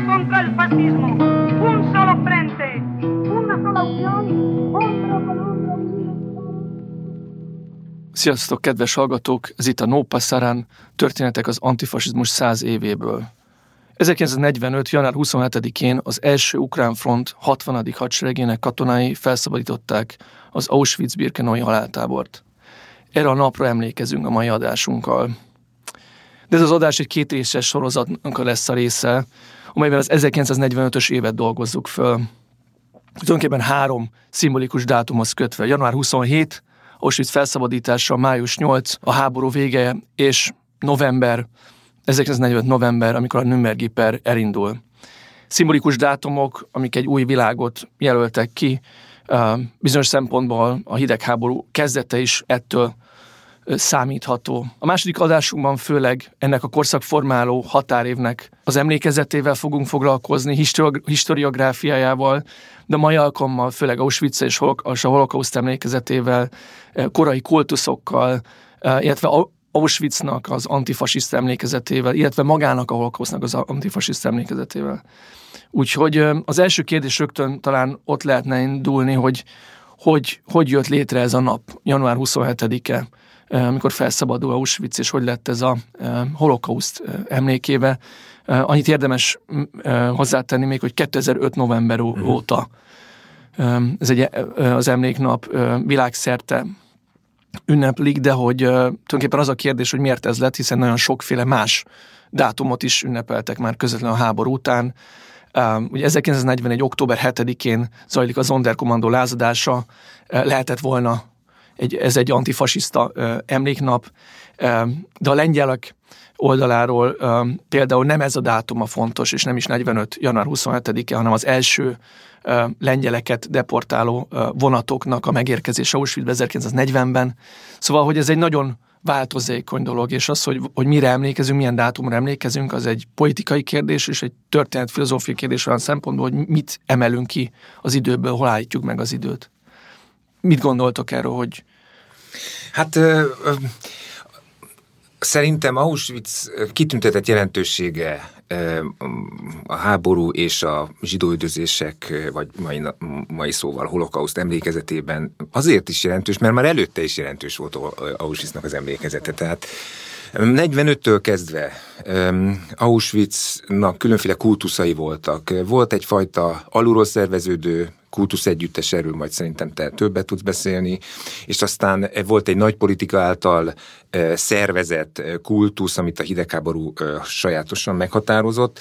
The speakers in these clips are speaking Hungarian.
contra el fascismo. Un solo frente, una sola unión, hombro con hombro. Sziasztok, kedves hallgatók! Ez itt a No Pasaran, történetek az antifasizmus 100 évéből. 1945. január 27-én az első ukrán front 60. hadseregének katonái felszabadították az Auschwitz-birkenau haláltábort. Erre a napra emlékezünk a mai adásunkkal. De ez az adás egy kétrészes sorozatnak lesz a része, amelyben az 1945-ös évet dolgozzuk föl. Tulajdonképpen 3 szimbolikus dátumhoz kötve. Január 27, Auschwitz felszabadítása, május 8, a háború vége, és november, 1945. november, amikor a Nürnbergi per elindul. Szimbolikus dátumok, amik egy új világot jelöltek ki, bizonyos szempontból a hidegháború kezdete is ettől számítható. A második adásunkban főleg ennek a korszakformáló határévnek az emlékezetével fogunk foglalkozni, historiográfiájával, de mai alkalommal főleg Auschwitz és a holokauszt emlékezetével, korai kultuszokkal, illetve Auschwitznak az antifasiszta emlékezetével, illetve magának a holokausztnak az antifasiszta emlékezetével. Úgyhogy az első kérdés rögtön talán ott lehetne indulni, hogy jött létre ez a nap, január 27-e, amikor felszabadul Auschwitz, és hogy lett ez a holokauszt emlékébe. Annyit érdemes hozzátenni még, hogy 2005. november óta ez az emléknap világszerte ünneplik, de hogy tulajdonképpen az a kérdés, hogy miért ez lett, hiszen nagyon sokféle más dátumot is ünnepeltek már közvetlenül a háború után. Ugye 1941. október 7-én zajlik a Sonderkommando lázadása, lehetett volna ez egy antifasiszta emléknap, de a lengyelek oldaláról például nem ez a dátum a fontos, és nem is 45. január 27-e, hanem az első lengyeleket deportáló vonatoknak a megérkezése Auschwitzbe 1940-ben. Szóval, hogy ez egy nagyon változékony dolog, és az, hogy mire emlékezünk, milyen dátumra emlékezünk, az egy politikai kérdés, és egy történetfilozófiai kérdés olyan szempontból, hogy mit emelünk ki az időből, hol állítjuk meg az időt. Mit gondoltok erről, hogy... Hát szerintem Auschwitz kitüntetett jelentősége a háború és a zsidóüldözések, vagy mai szóval holokauszt emlékezetében azért is jelentős, mert már előtte is jelentős volt Auschwitznak az emlékezete. Tehát 45-től kezdve Auschwitznak különféle kultuszai voltak. Volt egyfajta alulról szerveződő kultuszegyüttes, erről majd szerintem te többet tudsz beszélni, és aztán volt egy nagy politika által szervezett kultusz, amit a hidegháború sajátosan meghatározott.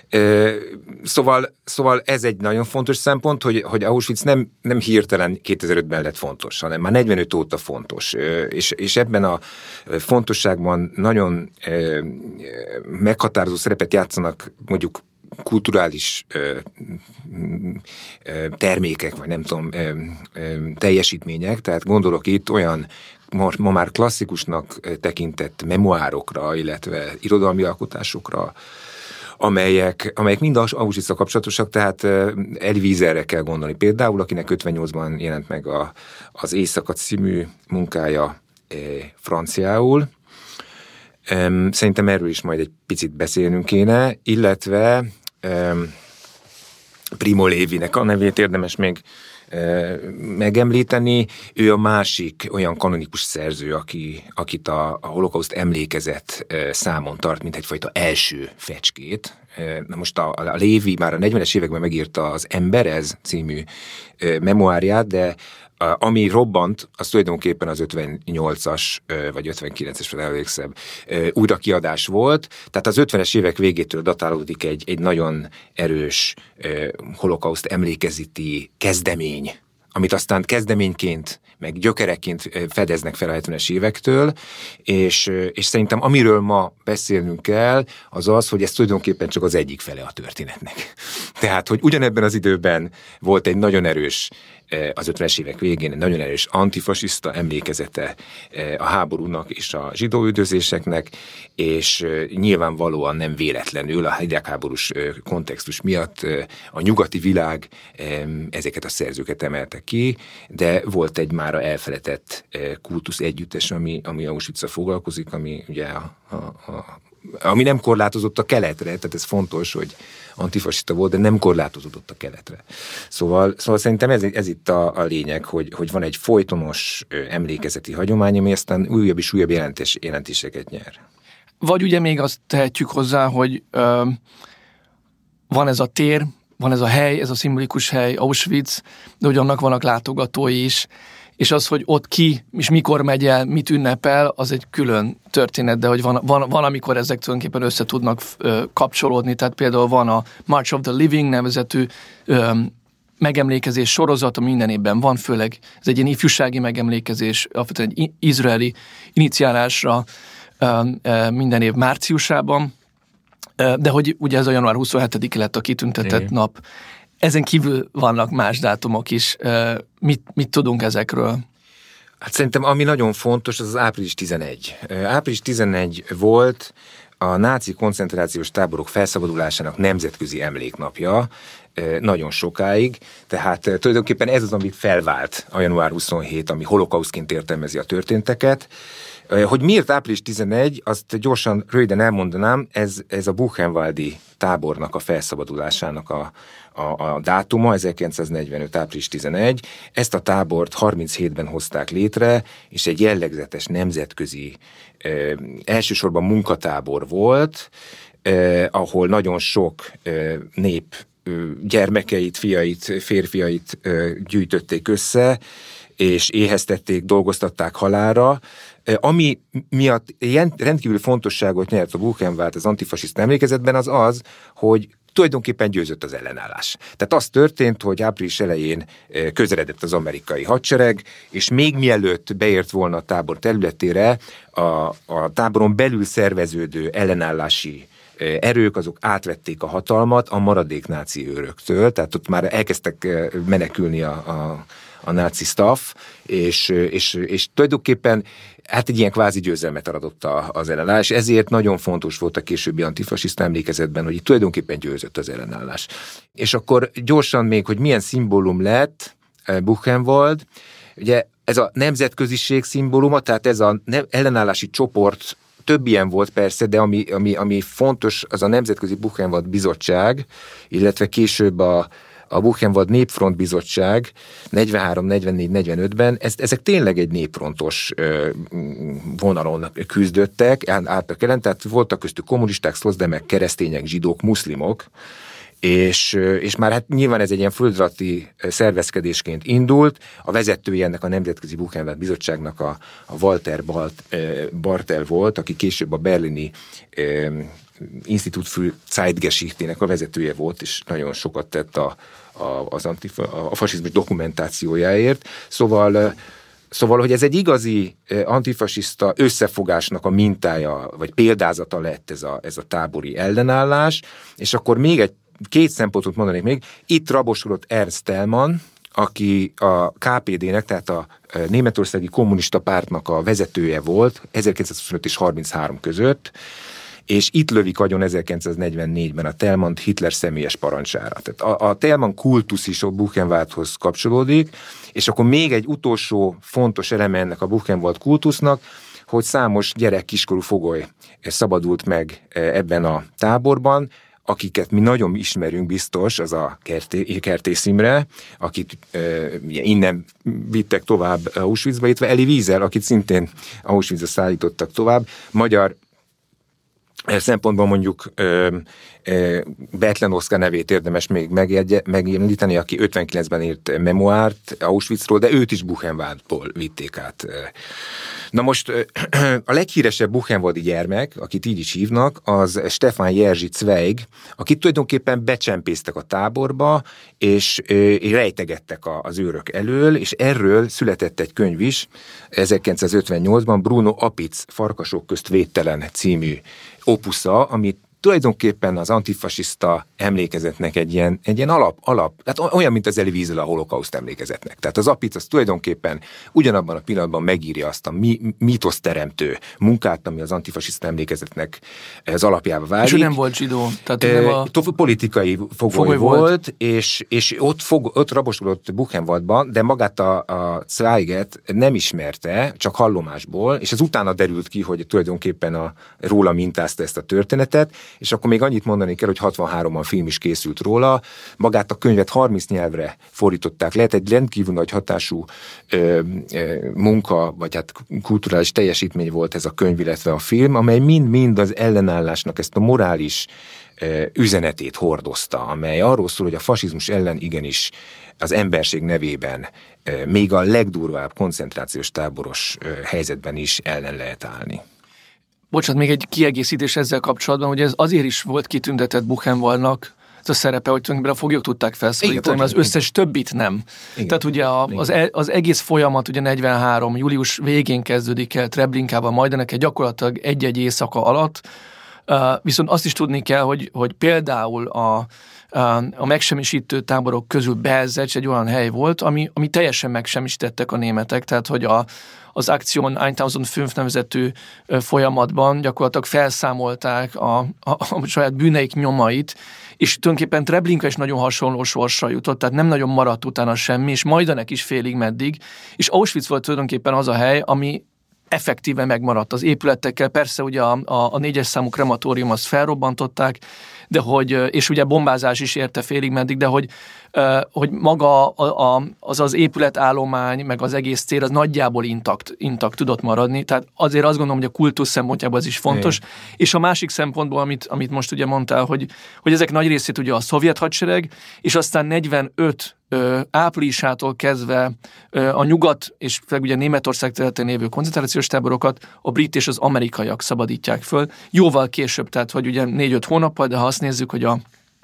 Szóval ez egy nagyon fontos szempont, hogy Auschwitz nem hirtelen 2005-ben lett fontos, hanem már 45 óta fontos. És ebben a fontosságban nagyon meghatározó szerepet játszanak mondjuk kulturális termékek, vagy nem tudom, teljesítmények, tehát gondolok itt olyan ma már klasszikusnak tekintett memoárokra, illetve irodalmi alkotásokra, amelyek mind Auschwitz-a kapcsolatosak, tehát Elie Wieselre kell gondolni. Például, akinek 58-ban jelent meg az Éjszaka című munkája franciául. Szerintem erről is majd egy picit beszélnünk kéne, illetve Primo Levinek a nevét érdemes még megemlíteni. Ő a másik olyan kanonikus szerző, akit a holokauszt emlékezet számon tart, mint egyfajta első fecskét. Na most a Levi már a 40-es években megírta az Emberez című memoárját, de ami robbant, az tulajdonképpen az 58-as, vagy 59-es, vagy emlékszem, újrakiadás volt. Tehát az 50-es évek végétől datálódik egy nagyon erős holokauszt emlékezeti kezdemény, amit aztán kezdeményként, meg gyökereként fedeznek fel a 70-es évektől, és szerintem amiről ma beszélnünk kell, az, hogy ez tulajdonképpen csak az egyik fele a történetnek. Tehát, hogy ugyanebben az időben volt egy nagyon erős, az 50-es évek végén egy nagyon erős antifasiszta emlékezete a háborúnak és a zsidóüldözéseknek, és nyilvánvalóan nem véletlenül a hidegháborús kontextus miatt a nyugati világ ezeket a szerzőket emelte ki, de volt egy mára elfeledett kultusz együttes, ami Auschwitz-a foglalkozik, ami ugye ami nem korlátozott a keletre, tehát ez fontos, hogy antifasiszta volt, de nem korlátozódott a keletre. Szóval szerintem ez itt a lényeg, hogy van egy folytonos emlékezeti hagyomány, ami aztán újabb és újabb jelentéseket nyer. Vagy ugye még azt tehetjük hozzá, hogy van ez a tér, van ez a hely, ez a szimbolikus hely, Auschwitz, de hogy annak vannak látogatói is, és az, hogy ott ki és mikor megy el, mit ünnepel, az egy külön történet, de hogy van amikor ezek tulajdonképpen össze tudnak kapcsolódni, tehát például van a March of the Living nevezetű megemlékezés sorozat, ami minden évben van, főleg ez egy ilyen ifjúsági megemlékezés, egy izraeli iniciálásra minden év márciusában, de hogy ugye ez a január 27-e lett a kitüntetett nap. Ezen kívül vannak más dátumok is. Mit tudunk ezekről? Hát szerintem ami nagyon fontos, az április 11. Április 11 volt a náci koncentrációs táborok felszabadulásának nemzetközi emléknapja, nagyon sokáig, tehát tulajdonképpen ez az, amit felvált a január 27, ami holokausztként értelmezi a történteket. Hogy miért április 11, azt gyorsan, röviden elmondanám, ez a Buchenwaldi tábornak a felszabadulásának a dátuma, 1945. április 11. Ezt a tábort 37-ben hozták létre, és egy jellegzetes nemzetközi, elsősorban munkatábor volt, ahol nagyon sok nép gyermekeit, fiait, férfiait gyűjtötték össze, és éheztették, dolgoztatták halálra, ami miatt rendkívül fontosságot nyert a Buchenwald az antifasiszta emlékezetben az, hogy tulajdonképpen győzött az ellenállás. Tehát az történt, hogy április elején közeledett az amerikai hadsereg, és még mielőtt beért volna a tábor területére, a táboron belül szerveződő ellenállási erők, azok átvették a hatalmat a maradék náci őröktől, tehát ott már elkezdtek menekülni a náci staff, és tulajdonképpen hát egy ilyen kvázi győzelmet adott az ellenállás, ezért nagyon fontos volt a későbbi antifasiszta emlékezetben, hogy itt tulajdonképpen győzött az ellenállás. És akkor gyorsan még, hogy milyen szimbólum lett Buchenwald, ugye ez a nemzetköziség szimbóluma, tehát ez az ellenállási csoport, több ilyen volt persze, de ami fontos, az a Nemzetközi Buchenwald Bizottság, illetve később a Buchenwald Népfront Bizottság 43, 44, 45-ben, ezek tényleg egy népfrontos vonalon küzdöttek, álltak ellen, tehát voltak köztük kommunisták, szlozdemek, keresztények, zsidók, muszlimok, és már hát nyilván ez egy ilyen földrajzi szervezkedésként indult. A vezetője ennek a Nemzetközi Buchenwald Bizottságnak a Walter Bartel volt, aki később a berlini Institut für Zeitgeschichte-nek a vezetője volt, és nagyon sokat tett a fasizmus dokumentációjáért. Szóval, hogy ez egy igazi antifasiszta összefogásnak a mintája, vagy példázata lett ez a tábori ellenállás, és akkor még két szempontot mondanék még. Itt rabosodott Ernst Thälmann, aki a KPD-nek, tehát a Németországi Kommunista Pártnak a vezetője volt 1925 és 33 között, és itt lövik agyon 1944-ben a Thälmann Hitler személyes parancsára. Tehát a Thälmann kultusz is a Buchenwaldhoz kapcsolódik, és akkor még egy utolsó fontos eleme ennek a Buchenwald kultusznak, hogy számos gyerek, kiskorú fogoly szabadult meg ebben a táborban, akiket mi nagyon ismerünk biztos, az a Kertész Imre, akit innen vittek tovább Auschwitzba, illetve Elie Wiesel, akit szintén Auschwitzba szállítottak tovább. Magyar szempontból mondjuk Bethlen Oszkár nevét érdemes még megemlíteni, aki 59-ben írt memoárt Auschwitzról, de őt is Buchenwaldból vitték át. Na most a leghíresebb buchenwaldi gyermek, akit így is hívnak, az Stefan Jerzy Zweig, akit tulajdonképpen becsempésztek a táborba, és rejtegettek az őrök elől, és erről született egy könyv is, 1958-ban Bruno Apitz Farkasok közt védtelen című opusza, amit tulajdonképpen az antifasiszta emlékezetnek egy ilyen alap, tehát olyan, mint az Elie Wiesel a holokauszt emlékezetnek. Tehát az Apitz az tulajdonképpen ugyanabban a pillanatban megírja azt a mítoszteremtő munkát, ami az antifasiszta emlékezetnek az alapjába válik. És ő nem volt zsidó. Tehát politikai fogoly volt, és ott raboskodott Buchenwaldban, de magát a Zweiget nem ismerte, csak hallomásból, és ez utána derült ki, hogy tulajdonképpen róla mintázta ezt a történetet, és akkor még annyit mondani kell, hogy 63-ban film is készült róla, magát a könyvet 30 nyelvre fordították. Lehet egy rendkívül nagy hatású munka, vagy hát kulturális teljesítmény volt ez a könyv, illetve a film, amely mind-mind az ellenállásnak ezt a morális üzenetét hordozta, amely arról szól, hogy a fasizmus ellen igenis az emberség nevében még a legdurvább koncentrációs táboros helyzetben is ellen lehet állni. Bocsánat, még egy kiegészítés ezzel kapcsolatban, hogy ez azért is volt kitüntetett Buchenwaldnak ez a szerepe, hogy tulajdonképpen a foglyok tudták felszólítani, mert az összes többit nem. Igen. Tehát ugye az egész folyamat ugye 43. július végén kezdődik el Treblinkában, Majdanek gyakorlatilag egy-egy éjszaka alatt, viszont azt is tudni kell, hogy például a megsemmisítő táborok közül Belzec egy olyan hely volt, ami teljesen megsemmisítettek a németek, tehát hogy az Aktion 1005 nevezetű folyamatban gyakorlatilag felszámolták a saját bűneik nyomait, és tulajdonképpen Treblinka is nagyon hasonló sorsra jutott, tehát nem nagyon maradt utána semmi, és Majdanek is félig meddig, és Auschwitz volt tulajdonképpen az a hely, ami effektíven megmaradt az épületekkel. Persze ugye a 4-es számú krematórium azt felrobbantották, de és ugye bombázás is érte félig meddig, de hogy maga az épületállomány, meg az egész cél az nagyjából intakt tudott maradni. Tehát azért azt gondolom, hogy a kultusz szempontjából ez is fontos. És a másik szempontból, amit most ugye mondtál, hogy ezek nagy részét ugye a szovjet hadsereg, és aztán 45 áprilisától kezdve a nyugat és főleg ugye Németország területén lévő koncentrációs táborokat a brit és az amerikaiak szabadítják föl. Jóval később, tehát hogy ugye 4-5 hónappal, de ha azt nézzük, hogy a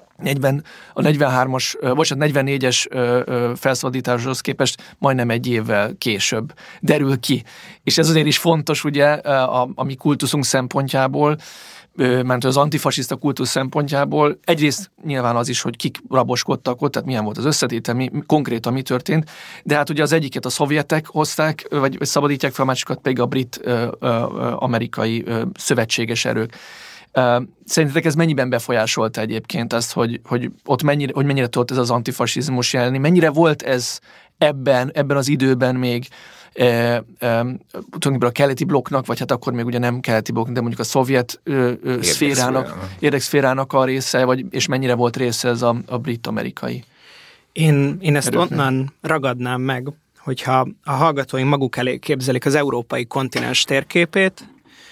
44-es felszabadításhoz képest majdnem egy évvel később derül ki. És ez azért is fontos ugye a mi kultuszunk szempontjából, mert az antifasiszta kultusz szempontjából egyrészt nyilván az is, hogy kik raboskodtak ott, tehát milyen volt az összetétel, konkrétan mi történt, de hát ugye az egyiket a szovjetek hozták, vagy szabadítják fel, a másikat pedig a brit-amerikai szövetséges erők. Szerintetek ez mennyiben befolyásolta egyébként ezt, hogy ott mennyire tudott ez az antifasizmus jelenni? Mennyire volt ez ebben az időben még tulajdonképpen a keleti blokknak, vagy hát akkor még ugye nem keleti blokknak, de mondjuk a szovjet érdekszférának a része, és mennyire volt része ez a brit-amerikai? Én ezt onnan ragadnám meg, hogyha a hallgatóink maguk elé képzelik az európai kontinens térképét,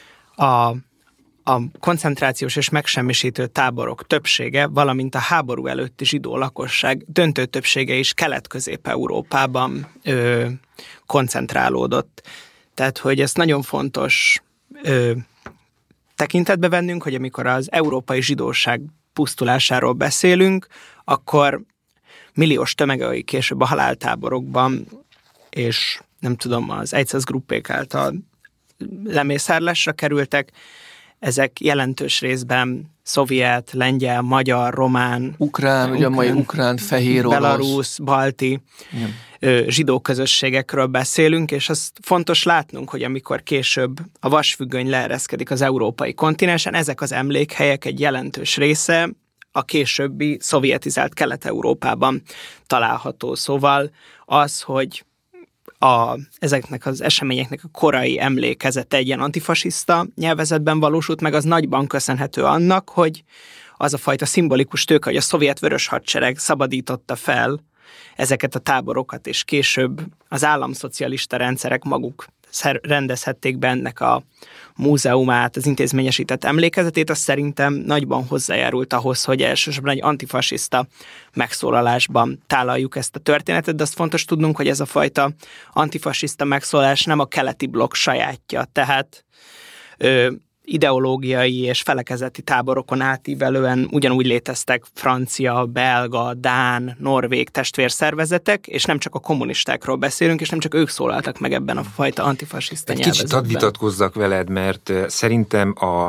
a koncentrációs és megsemmisítő táborok többsége, valamint a háború előtti zsidó lakosság döntő többsége is Kelet-Közép-Európában koncentrálódott. Tehát, hogy ezt nagyon fontos tekintetbe vennünk, hogy amikor az európai zsidóság pusztulásáról beszélünk, akkor milliós tömegei később a haláltáborokban, és nem tudom, az Einsatzgruppék által lemészárlásra kerültek, ezek jelentős részben szovjet, lengyel, magyar, román, ukrán, ugye a mai ukrán, fehér orosz, belarusz, balti zsidó közösségekről beszélünk, és azt fontos látnunk, hogy amikor később a vasfüggöny leereszkedik az európai kontinensen, ezek az emlékhelyek egy jelentős része a későbbi szovjetizált Kelet-Európában található. Szóval az, hogy ezeknek az eseményeknek a korai emlékezete egy ilyen antifasiszta nyelvezetben valósult meg, az nagyban köszönhető annak, hogy az a fajta szimbolikus tőke, hogy a szovjet vörös hadsereg szabadította fel ezeket a táborokat, és később az államszocialista rendszerek maguk rendezhették be ennek a múzeumát, az intézményesített emlékezetét, az szerintem nagyban hozzájárult ahhoz, hogy elsősorban egy antifasiszta megszólalásban tálaljuk ezt a történetet, de azt fontos tudnunk, hogy ez a fajta antifasiszta megszólalás nem a keleti blokk sajátja, tehát ideológiai és felekezeti táborokon átívelően ugyanúgy léteztek francia, belga, dán, norvég testvérszervezetek, és nem csak a kommunistákról beszélünk, és nem csak ők szólaltak meg ebben a fajta antifasiszta nyelvezetben. Kicsit hadd vitatkozzak veled, mert szerintem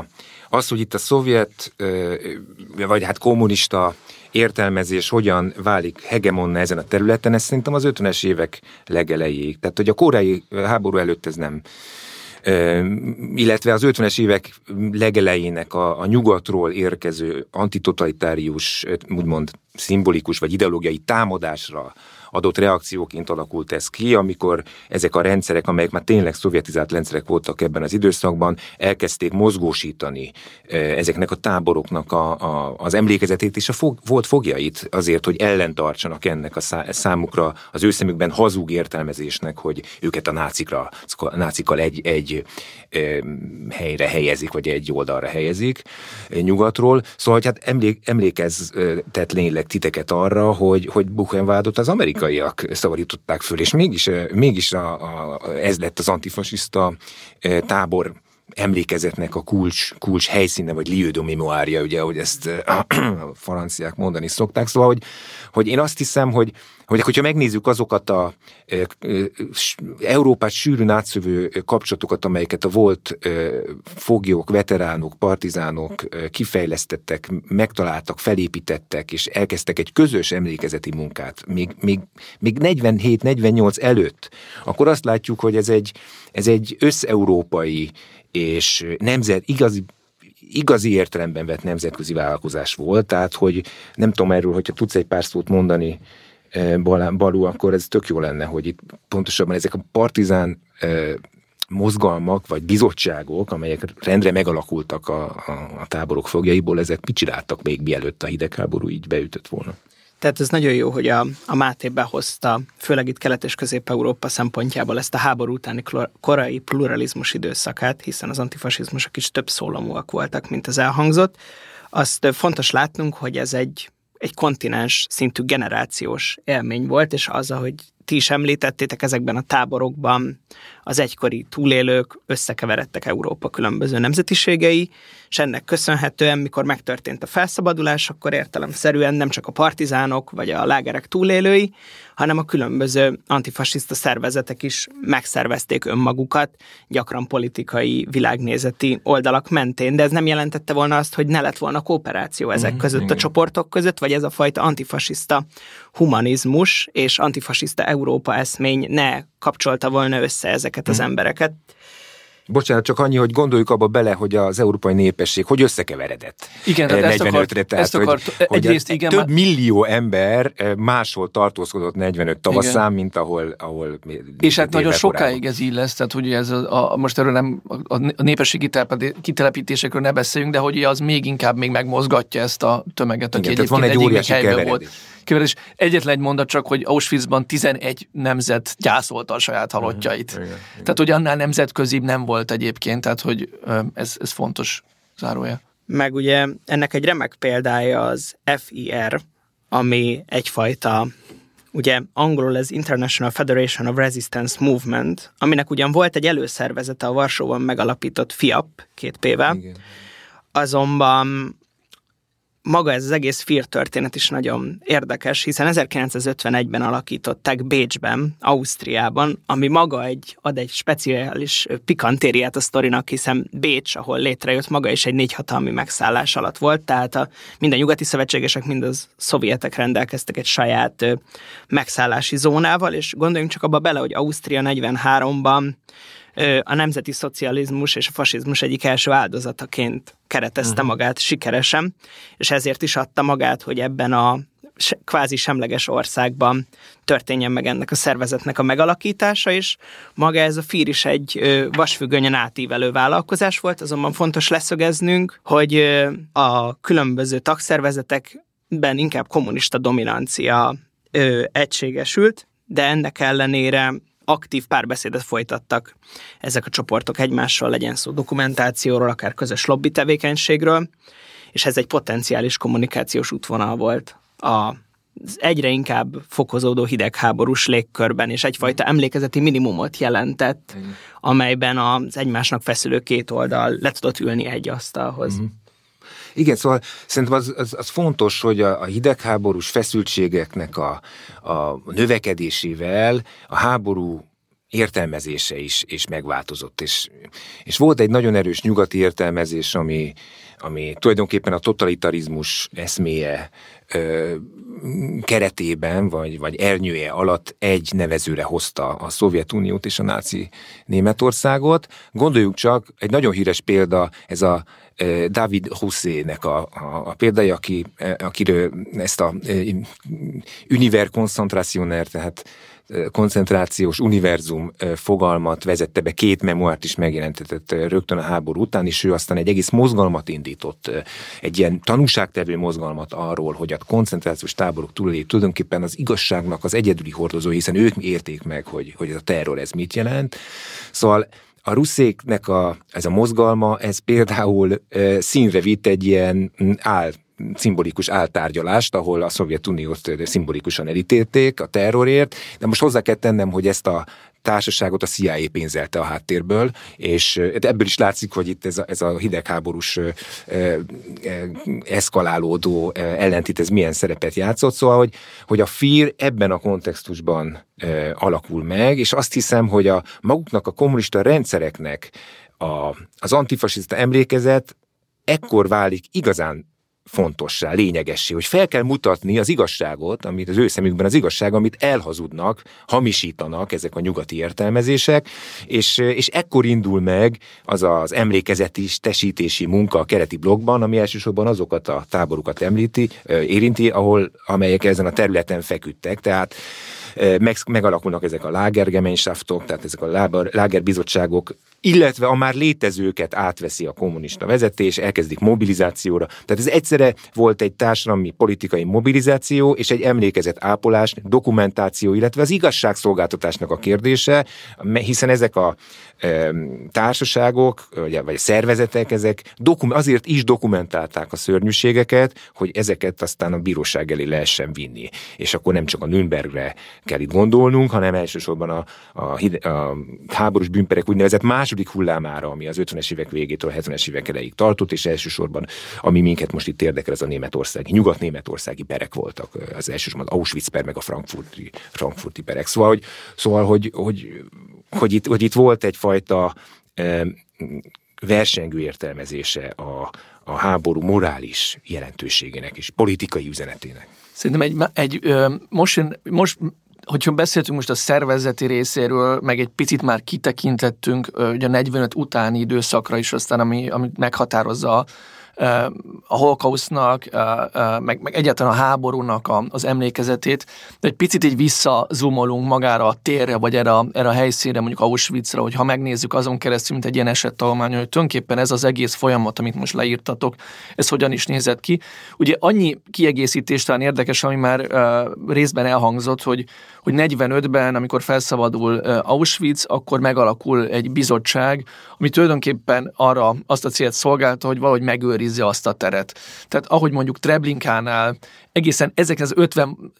Az, hogy itt a szovjet, vagy hát kommunista értelmezés hogyan válik hegemonna ezen a területen, ez szerintem az 50-es évek legelejéig. Tehát, hogy a koreai háború előtt ez nem. Illetve az 50-es évek legelejének a nyugatról érkező antitotalitárius, úgymond szimbolikus vagy ideológiai támadásra adott reakcióként alakult ez ki, amikor ezek a rendszerek, amelyek már tényleg szovjetizált rendszerek voltak ebben az időszakban, elkezdték mozgósítani ezeknek a táboroknak az emlékezetét és volt fogjait azért, hogy ellentartsanak ennek a számukra az ő szemükben hazug értelmezésnek, hogy őket a nácikkal egy helyre helyezik, vagy egy oldalra helyezik nyugatról. Szóval, hogy hát emlékeztet lényleg titeket arra, hogy Buchenwaldot az amerikaiak szabadították föl, és mégis ez lett az antifasiszta tábor emlékezetnek a kulcs helyszíne, vagy lieu de mémoire, ugye, hogy ezt a franciák mondani szokták. Szóval, hogy én azt hiszem, hogyha megnézzük azokat a Európát sűrűn átszövő kapcsolatokat, amelyeket a volt foglyok, veteránok, partizánok kifejlesztettek, megtaláltak, felépítettek, és elkezdtek egy közös emlékezeti munkát, még 47-48 előtt, akkor azt látjuk, hogy ez egy összeurópai és igazi értelemben vett nemzetközi vállalkozás volt, tehát, hogy nem tudom erről, hogyha tudsz egy pár szót mondani, Balú, akkor ez tök jó lenne, hogy itt pontosabban ezek a partizán mozgalmak, vagy bizottságok, amelyek rendre megalakultak a táborok fogjaiból, ezek picsiráltak még mielőtt a hidegháború így beütött volna. Tehát ez nagyon jó, hogy a Máté behozta, főleg itt Kelet- és Közép-Európa szempontjából ezt a háború utáni korai pluralizmus időszakát, hiszen az antifasizmusok is több szólamúak voltak, mint az elhangzott. Azt fontos látnunk, hogy ez egy kontinens szintű generációs élmény volt, és az, ahogy ti is említettétek, ezekben a táborokban az egykori túlélők összekeveredtek Európa különböző nemzetiségei, és ennek köszönhetően, mikor megtörtént a felszabadulás, akkor értelemszerűen nem csak a partizánok vagy a lágerek túlélői, hanem a különböző antifasiszta szervezetek is megszervezték önmagukat, gyakran politikai, világnézeti oldalak mentén, de ez nem jelentette volna azt, hogy ne lett volna kooperáció ezek között, a csoportok között, vagy ez a fajta antifasiszta humanizmus és antifasiszta Európa eszmény ne kapcsolta volna össze ezeket az embereket. Bocsánat, csak annyi, hogy gondoljuk abba bele, hogy az európai népesség hogy összekeveredett. Igen, tehát 45-re, tehát egyrészt igen, több millió ember máshol tartózkodott 45 tavaszán, mint ahol és hát nagyon sokáig ez így lesz, tehát hogy ez most erről nem a népességi kitelepítésekről ne beszéljünk, de hogy az még inkább még megmozgatja ezt a tömeget, aki igen, egyébként van egy óriási keveredés. Egyetlen egy mondat csak, hogy Auschwitzban 11 nemzet gyászolta a saját halottjait. Tehát, hogy annál nemzetközibb nem volt egyébként, tehát, hogy ez fontos zárója. Meg ugye ennek egy remek példája az FIR, ami egyfajta, ugye angolul ez International Federation of Resistance Movement, aminek ugyan volt egy előszervezete a Varsóban megalapított FIAP, 2 P-vel, azonban maga ez az egész FIR történet is nagyon érdekes, hiszen 1951-ben alakították Bécsben, Ausztriában, ami maga ad egy speciális pikantériát a sztorinak, hiszen Bécs, ahol létrejött, maga is egy 4 hatalmi megszállás alatt volt, tehát mind a nyugati szövetségesek, mind a szovjetek rendelkeztek egy saját megszállási zónával, és gondoljunk csak abba bele, hogy Ausztria 43-ban a nemzeti szocializmus és a fasizmus egyik első áldozataként keretezte magát sikeresen, és ezért is adta magát, hogy ebben a kvázi semleges országban történjen meg ennek a szervezetnek a megalakítása, és maga ez a FIR is egy vasfüggönyön átívelő vállalkozás volt, azonban fontos leszögeznünk, hogy a különböző tagszervezetekben inkább kommunista dominancia egységesült, de ennek ellenére aktív párbeszédet folytattak ezek a csoportok egymással, legyen szó dokumentációról, akár közös lobby tevékenységről, és ez egy potenciális kommunikációs útvonal volt az egyre inkább fokozódó hidegháborús légkörben, és egyfajta emlékezeti minimumot jelentett, amelyben az egymásnak feszülő két oldal le tudott ülni egy asztalhoz. Igen, szóval szerintem az fontos, hogy a hidegháborús feszültségeknek a növekedésével a háború értelmezése is megváltozott. És volt egy nagyon erős nyugati értelmezés, ami tulajdonképpen a totalitarizmus eszméje keretében, vagy ernyője alatt egy nevezőre hozta a Szovjetuniót és a náci Németországot. Gondoljuk csak, egy nagyon híres példa, ez a David Hussének a példája, akiről ezt a univers concentrationnaire, tehát koncentrációs univerzum fogalmat vezette be, 2 memoárt is megjelentetett rögtön a háború után, és ő aztán egy egész mozgalmat indított, egy ilyen tanúságtevő mozgalmat arról, hogy a koncentrációs táborok túlélét tulajdonképpen az igazságnak az egyedüli hordozói, hiszen ők érték meg, hogy a terror ez mit jelent. Szóval a russzéknek ez a mozgalma, ez például színre vitt egy ilyen szimbolikus áltárgyalást, ahol a Szovjetuniót szimbolikusan elítélték a terrorért, de most hozzá kell tennem, hogy ezt a társaságot a CIA pénzelte a háttérből, és ebből is látszik, hogy itt ez a hidegháborús eszkalálódó ellentét, ez milyen szerepet játszott, szóval, hogy a FIR ebben a kontextusban alakul meg, és azt hiszem, hogy maguknak a kommunista rendszereknek az antifasiszta emlékezet ekkor válik igazán fontossá, lényegessé, hogy fel kell mutatni az igazságot, amit az ő szemükben az igazság, amit elhazudnak, hamisítanak ezek a nyugati értelmezések, és ekkor indul meg az emlékezeti tesítési munka a keleti blokkban, ami elsősorban azokat a táborokat érinti, amelyek ezen a területen feküdtek, tehát megalakulnak ezek a Lagergemeinschaftok, tehát ezek a lágerbizottságok, illetve a már létezőket átveszi a kommunista vezetés, elkezdik mobilizációra. Tehát ez egyszerre volt egy társadalmi politikai mobilizáció és egy emlékezet ápolás, dokumentáció, illetve az igazságszolgáltatásnak a kérdése, hiszen ezek a társaságok, vagy a szervezetek, ezek azért is dokumentálták a szörnyűségeket, hogy ezeket aztán a bíróság elé lehessen vinni. És akkor nem csak a Nürnbergre kell itt gondolnunk, hanem elsősorban a háborús bűnperek úgynevezett második hullámára, ami az 50-es évek végétől a 70-es évek elejéig tartott, és elsősorban, ami minket most itt érdekel, az a nyugat-németországi perek voltak, az elsősorban Auschwitz per, meg a frankfurti perek. Szóval hogy itt volt egyfajta versengő értelmezése a háború morális jelentőségének és politikai üzenetének. Szerintem most hogyha beszéltünk most a szervezeti részéről, meg egy picit már kitekintettünk ugye a 45 utáni időszakra is, aztán ami meghatározza a holokausznak, meg egyáltalán a háborúnak az emlékezetét, de egy picit így visszazumolunk magára a térre, vagy erre a helyszínre, mondjuk Auschwitzra, hogy ha megnézzük azon keresztül, mint egy ilyen esettanulmány, hogy tulajdonképpen ez az egész folyamat, amit most leírtatok, ez hogyan is nézett ki. Ugye annyi kiegészítés talán érdekes, ami már részben elhangzott, hogy 45-ben, amikor felszabadul Auschwitz, akkor megalakul egy bizottság, ami tulajdonképpen arra azt a célt szolgálta, hogy valahogy megőrizze azt a teret. Tehát ahogy mondjuk Treblinkánál egészen ezeknek az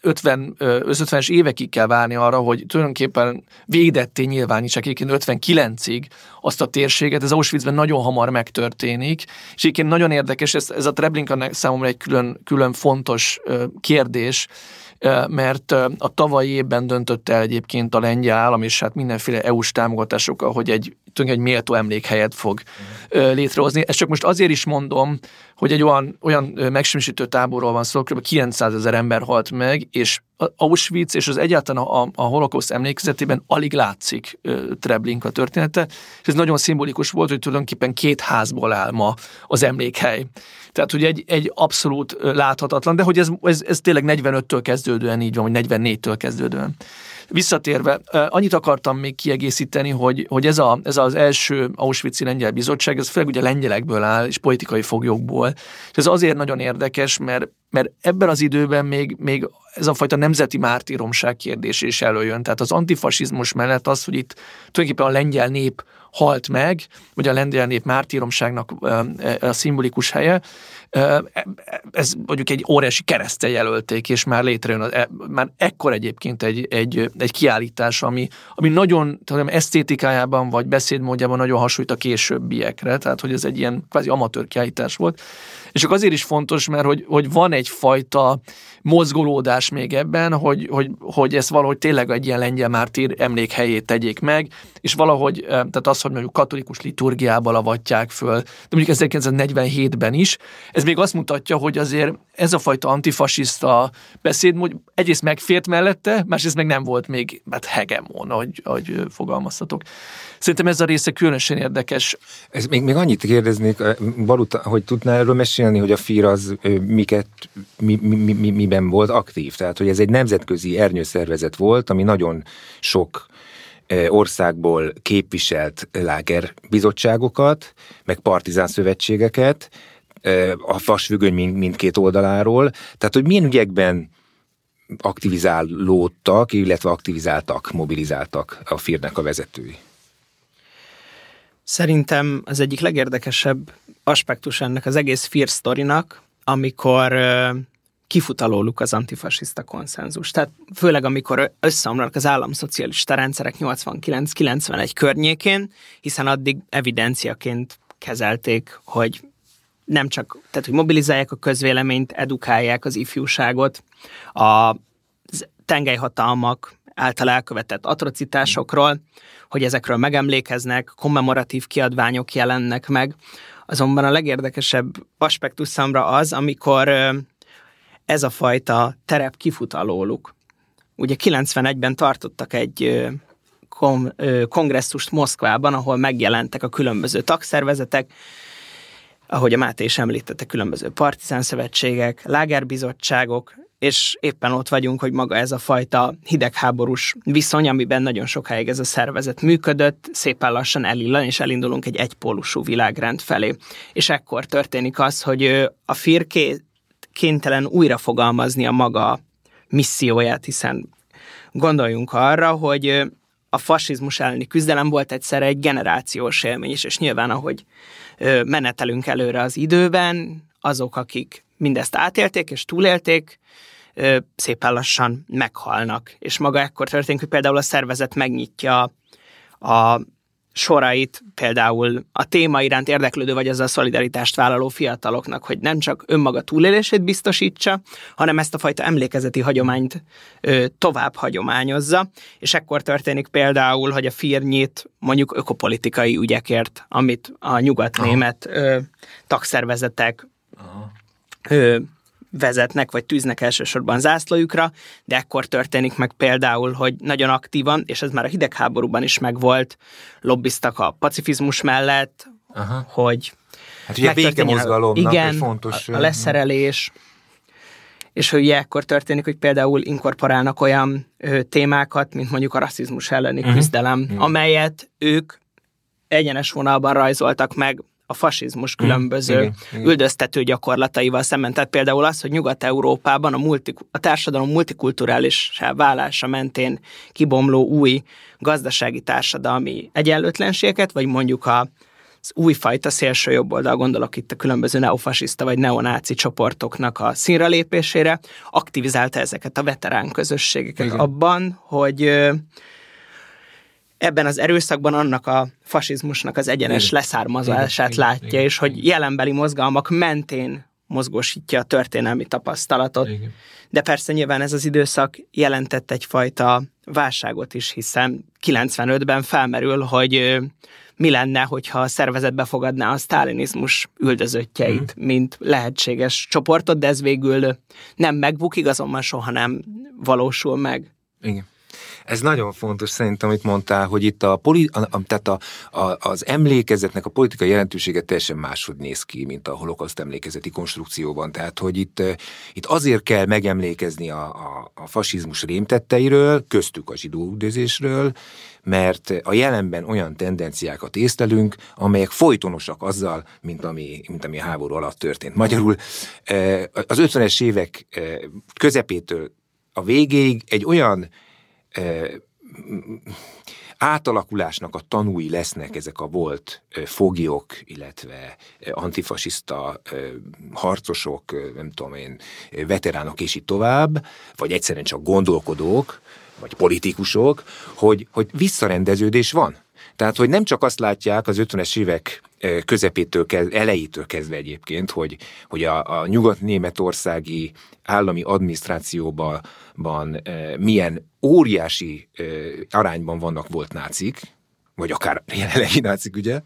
50-es évekig kell várni arra, hogy tulajdonképpen végdetté nyilvánítsák egyébként 59-ig azt a térséget, ez Auschwitzben nagyon hamar megtörténik, és egyébként nagyon érdekes, ez a Treblinka számomra egy külön fontos kérdés, mert a tavalyi évben döntött el egyébként a lengyel állam, és hát mindenféle EU-s támogatásokkal, hogy egy méltó emlékhelyet fog létrehozni. Ezt csak most azért is mondom, hogy egy olyan megsemmisítő táborról van szó, kb. 900 000 ember halt meg, és Auschwitz és az egyáltalán a holokauszt emlékezetében alig látszik Treblinka története, és ez nagyon szimbolikus volt, hogy tulajdonképpen 2 házból áll ma az emlékhely. Tehát, hogy egy abszolút láthatatlan, de hogy ez tényleg 45-től kezdődően így van, vagy 44-től kezdődően. Visszatérve, annyit akartam még kiegészíteni, hogy ez az első Auschwitz-i lengyel bizottság, ez főleg ugye lengyelekből áll, és politikai foglyokból. És ez azért nagyon érdekes, mert ebben az időben még ez a fajta nemzeti mártíromság kérdés is előjön. Tehát az antifasizmus mellett az, hogy itt tulajdonképpen a lengyel nép halt meg, vagy a lengyel nép mártíromságnak a szimbolikus helye, ez mondjuk egy óriási kereszttel jelölték, és már létrejön, már ekkor egyébként egy kiállítás, ami nagyon esztétikájában, vagy beszédmódjában nagyon hasonlít a későbbiekre, tehát hogy ez egy ilyen kvázi amatőr kiállítás volt. És csak azért is fontos, mert hogy van egyfajta mozgolódás még ebben, hogy ezt valahogy tényleg egy ilyen lengyel mártír emlékhelyét tegyék meg, és valahogy, tehát az, hogy mondjuk katolikus liturgiába avatják föl, de mondjuk 1947-ben is, ez még azt mutatja, hogy azért ez a fajta antifasiszta beszéd egyrészt megfért mellette, másrészt meg nem volt még hegemon, ahogy fogalmaztatok. Szerintem ez a része különösen érdekes. Ez még annyit kérdeznék, Baluta, hogy tudnál erről mesélni, hogy a FIR az miben volt aktív? Tehát, hogy ez egy nemzetközi ernyőszervezet volt, ami nagyon sok országból képviselt lágerbizottságokat, meg partizán szövetségeket, a vasfüggöny mindkét oldaláról. Tehát, hogy milyen ügyekben aktivizálódtak, illetve aktivizáltak, mobilizáltak a FIR-nek a vezetői? Szerintem az egyik legérdekesebb aspektus ennek az egész FIR sztorinak, amikor kifut alóluk az antifasiszta konszenzus. Tehát főleg amikor összeomlanak az államszocialista rendszerek 89-91 környékén, hiszen addig evidenciaként kezelték, hogy nem csak, tehát hogy mobilizálják a közvéleményt, edukálják az ifjúságot, a tengelyhatalmak által elkövetett atrocitásokról, hogy ezekről megemlékeznek, kommemoratív kiadványok jelennek meg. Azonban a legérdekesebb aspektus számra az, amikor ez a fajta terep kifut alóluk. Ugye 91-ben tartottak egy kongresszust Moszkvában, ahol megjelentek a különböző tagszervezetek, ahogy a Máté is említette, különböző partizán szövetségek, lágerbizottságok, és éppen ott vagyunk, hogy maga ez a fajta hidegháborús viszony, amiben nagyon sokáig ez a szervezet működött, szépen lassan elillan, és elindulunk egy egypólusú világrend felé. És ekkor történik az, hogy a FIR kénytelen újra fogalmazni a maga misszióját, hiszen gondoljunk arra, hogy a fasizmus elleni küzdelem volt egyszerre egy generációs élmény is, és nyilván, ahogy menetelünk előre az időben, azok, akik mindezt átélték és túlélték, szépen lassan meghalnak. És maga ekkor történik, hogy például a szervezet megnyitja a sorait, például a téma iránt érdeklődő vagy azzal szolidaritást vállaló fiataloknak, hogy nem csak önmaga túlélését biztosítsa, hanem ezt a fajta emlékezeti hagyományt tovább hagyományozza, és ekkor történik például, hogy a FIR nyit mondjuk ökopolitikai ügyekért, amit a nyugatnémet tagszervezetek vezetnek, vagy tűznek elsősorban zászlójukra, de ekkor történik meg például, hogy nagyon aktívan, és ez már a hidegháborúban is megvolt, lobbiztak a pacifizmus mellett, hogy hát ugye a békemozgalomnak igen, fontos a leszerelés, és hogy ekkor történik, hogy például inkorporálnak olyan témákat, mint mondjuk a rasszizmus elleni küzdelem, amelyet ők egyenes vonalban rajzoltak meg a fasizmus különböző üldöztető gyakorlataival szemben. Tehát például az, hogy Nyugat-Európában a társadalom multikulturális válása mentén kibomló új gazdasági társadalmi egyenlőtlenségeket, vagy mondjuk az újfajta szélső jobboldal, gondolok itt a különböző neofasiszta vagy neonáci csoportoknak a színre lépésére, aktivizálta ezeket a veterán közösségeket abban, hogy ebben az erőszakban annak a fasizmusnak az egyenes leszármazását látja, és hogy jelenbeli mozgalmak mentén mozgósítja a történelmi tapasztalatot. De persze nyilván ez az időszak jelentett egyfajta válságot is, hiszen 95-ben felmerül, hogy mi lenne, hogyha a szervezet befogadná a sztálinizmus üldözöttjeit, mint lehetséges csoportot, de ez végül nem megbukik, azonban soha nem valósul meg. Igen. Ez nagyon fontos szerintem, amit mondtál, hogy itt az emlékezetnek a politikai jelentősége teljesen máshogy néz ki, mint a holokauszt emlékezeti konstrukcióban. Tehát, hogy itt azért kell megemlékezni a fasizmus rémtetteiről, köztük a zsidó üldözésről, mert a jelenben olyan tendenciákat észlelünk, amelyek folytonosak azzal, mint ami a háború alatt történt. Magyarul az 50-es évek közepétől a végéig egy olyan átalakulásnak a tanúi lesznek ezek a volt foglyok, illetve antifasiszta harcosok, nem tudom én, veteránok és így tovább, vagy egyszerűen csak gondolkodók, vagy politikusok, hogy visszarendeződés van. Tehát, hogy nem csak azt látják az 50-es évek közepétől elejétől kezdve egyébként, hogy a nyugat-németországi állami adminisztrációban milyen óriási arányban volt nácik, vagy akár jelenlegi nácik, ugye?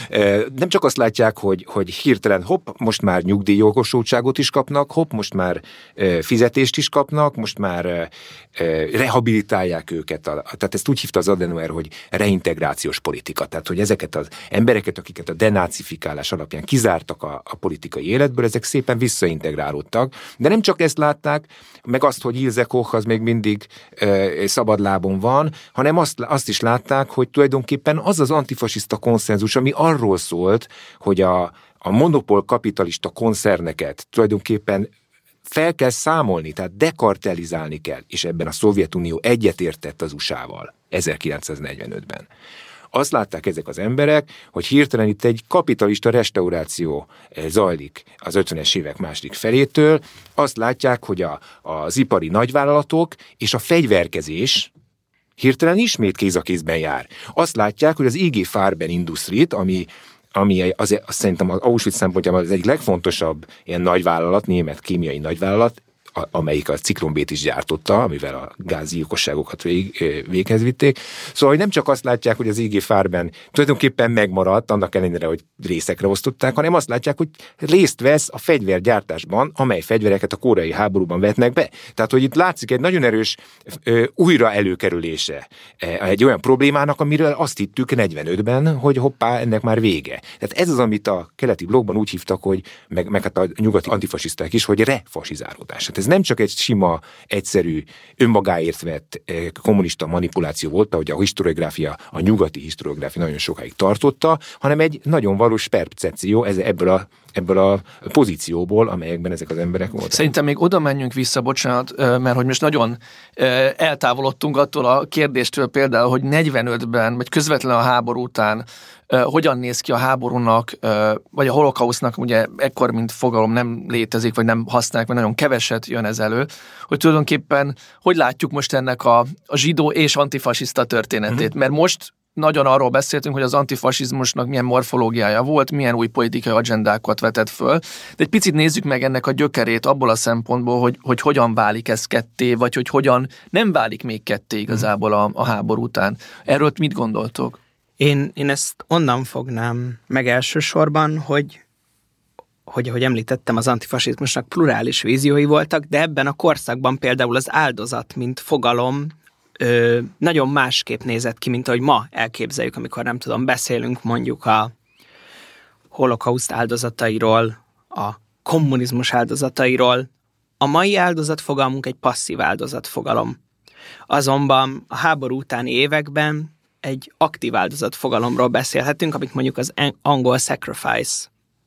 Nem csak azt látják, hogy hirtelen most már nyugdíjjogosultságot is kapnak, most már fizetést is kapnak, most már rehabilitálják őket. Tehát ezt úgy hívta az Adenauer, hogy reintegrációs politika. Tehát, hogy ezeket az embereket, akiket a denácifikálás alapján kizártak a politikai életből, ezek szépen visszaintegrálódtak. De nem csak ezt látták, meg azt, hogy Ilse Koch az még mindig szabadlábon van, hanem azt is látták, hogy tulajdonképpen az az antifasiszta konszenzus, ami arról szólt, hogy a monopól kapitalista koncerneket tulajdonképpen fel kell számolni, tehát dekartelizálni kell, és ebben a Szovjetunió egyetértett az USA-val 1945-ben. Azt látták ezek az emberek, hogy hirtelen itt egy kapitalista restauráció zajlik az 50-es évek második felétől. Azt látják, hogy az ipari nagyvállalatok és a fegyverkezés hirtelen ismét kéz a kézben jár. Azt látják, hogy az IG Farben Industrit, ami szerintem az Auschwitz szempontjából az egyik legfontosabb ilyen nagyvállalat, német kémiai nagyvállalat, amelyik a ciklon-B-t is gyártotta, amivel a gázgyilkosságokat véghez vitték. Szóval, hogy nem csak azt látják, hogy az IG Farben tulajdonképpen megmaradt, annak ellenére, hogy részekre osztották, hanem azt látják, hogy részt vesz a fegyvergyártásban, amely fegyvereket a koreai háborúban vetnek be. Tehát, hogy itt látszik egy nagyon erős újra előkerülése egy olyan problémának, amiről azt hittük 45-ben, hogy hoppá, ennek már vége. Tehát ez az, amit a keleti blokkban úgy hívtak, hogy meg hát a nyugati antifasiszták is, hogy refasizálódás. Ez nem csak egy sima, egyszerű, önmagáért vett kommunista manipuláció volt, ahogy a historiográfia, a nyugati historiográfia nagyon sokáig tartotta, hanem egy nagyon valós percepció ebből a pozícióból, amelyekben ezek az emberek voltak. Szerintem még oda menjünk vissza, bocsánat, mert hogy most nagyon eltávolodtunk attól a kérdéstől például, hogy 45-ben, vagy közvetlenül a háború után hogyan néz ki a háborúnak, vagy a holokausznak, ugye ekkor, mint fogalom nem létezik, vagy nem használják, vagy nagyon keveset jön ez elő, hogy tulajdonképpen hogy látjuk most ennek a zsidó és antifasiszta történetét, mert most nagyon arról beszéltünk, hogy az antifasizmusnak milyen morfológiája volt, milyen új politikai agendákat vetett föl, de egy picit nézzük meg ennek a gyökerét abból a szempontból, hogy hogyan válik ez ketté, vagy hogy hogyan nem válik még ketté igazából a háború után. Erről mit gondoltok? Én ezt onnan fognám meg elsősorban, hogy említettem, az antifasizmusnak plurális víziói voltak, de ebben a korszakban például az áldozat, mint fogalom, nagyon másképp nézett ki, mint ahogy ma elképzeljük, amikor nem tudom, beszélünk mondjuk a holokauszt áldozatairól, a kommunizmus áldozatairól. A mai áldozatfogalmunk egy passzív áldozatfogalom. Azonban a háború utáni években egy aktív áldozatfogalomról beszélhetünk, amit mondjuk az angol sacrifice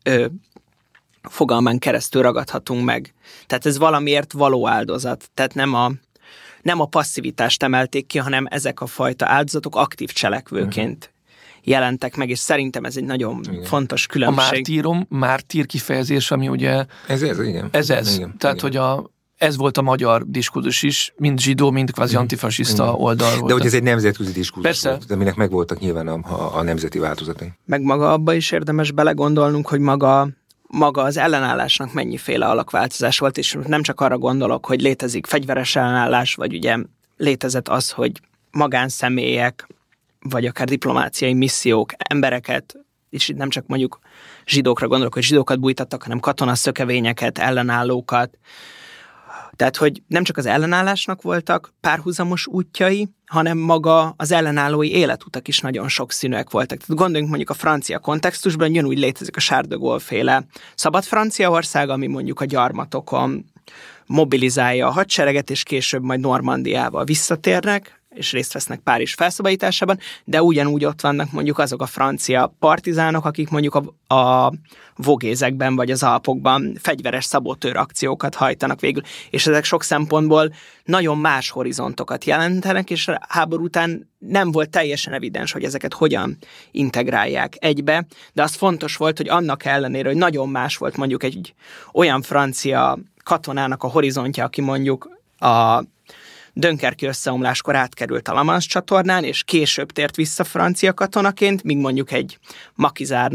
fogalmán keresztül ragadhatunk meg. Tehát ez valamiért való áldozat. Tehát nem a passzivitást emelték ki, hanem ezek a fajta áldozatok aktív cselekvőként jelentek meg, és szerintem ez egy nagyon fontos különbség. A mártír kifejezés, ami ugye... Ez igen. Ez. Igen, tehát, igen. Hogy ez volt a magyar diskurzus is, mind zsidó, mind kvázi antifasiszta oldal volt. De hogy ez egy nemzetközi diskurzus Persze. volt, aminek megvoltak nyilván a nemzeti változatai. Meg maga abba is érdemes belegondolnunk, hogy maga az ellenállásnak mennyiféle alakváltozás volt, és nem csak arra gondolok, hogy létezik fegyveres ellenállás, vagy ugye létezett az, hogy magánszemélyek, vagy akár diplomáciai missziók, embereket, és itt nem csak mondjuk zsidókra gondolok, hogy zsidókat bújtattak, hanem katonaszökevényeket, ellenállókat. Tehát, hogy nem csak az ellenállásnak voltak párhuzamos útjai, hanem maga az ellenállói életutak is nagyon sokszínűek voltak. Tehát gondoljunk mondjuk a francia kontextusban, ugyanúgy létezik a Charles de Gaulle-féle szabad Franciaország, ami mondjuk a gyarmatokon mobilizálja a hadsereget, és később majd Normandiával visszatérnek, és részt vesznek Párizs felszabadításában, de ugyanúgy ott vannak mondjuk azok a francia partizánok, akik mondjuk a Vogézekben vagy az Alpokban fegyveres szabotőr akciókat hajtanak végül, és ezek sok szempontból nagyon más horizontokat jelentenek, és a háború után nem volt teljesen evidens, hogy ezeket hogyan integrálják egybe, de az fontos volt, hogy annak ellenére, hogy nagyon más volt mondjuk egy olyan francia katonának a horizontja, aki mondjuk a Dönkerki összeomláskor átkerült a La Manche csatornán, és később tért vissza francia katonaként, míg mondjuk egy makizárnak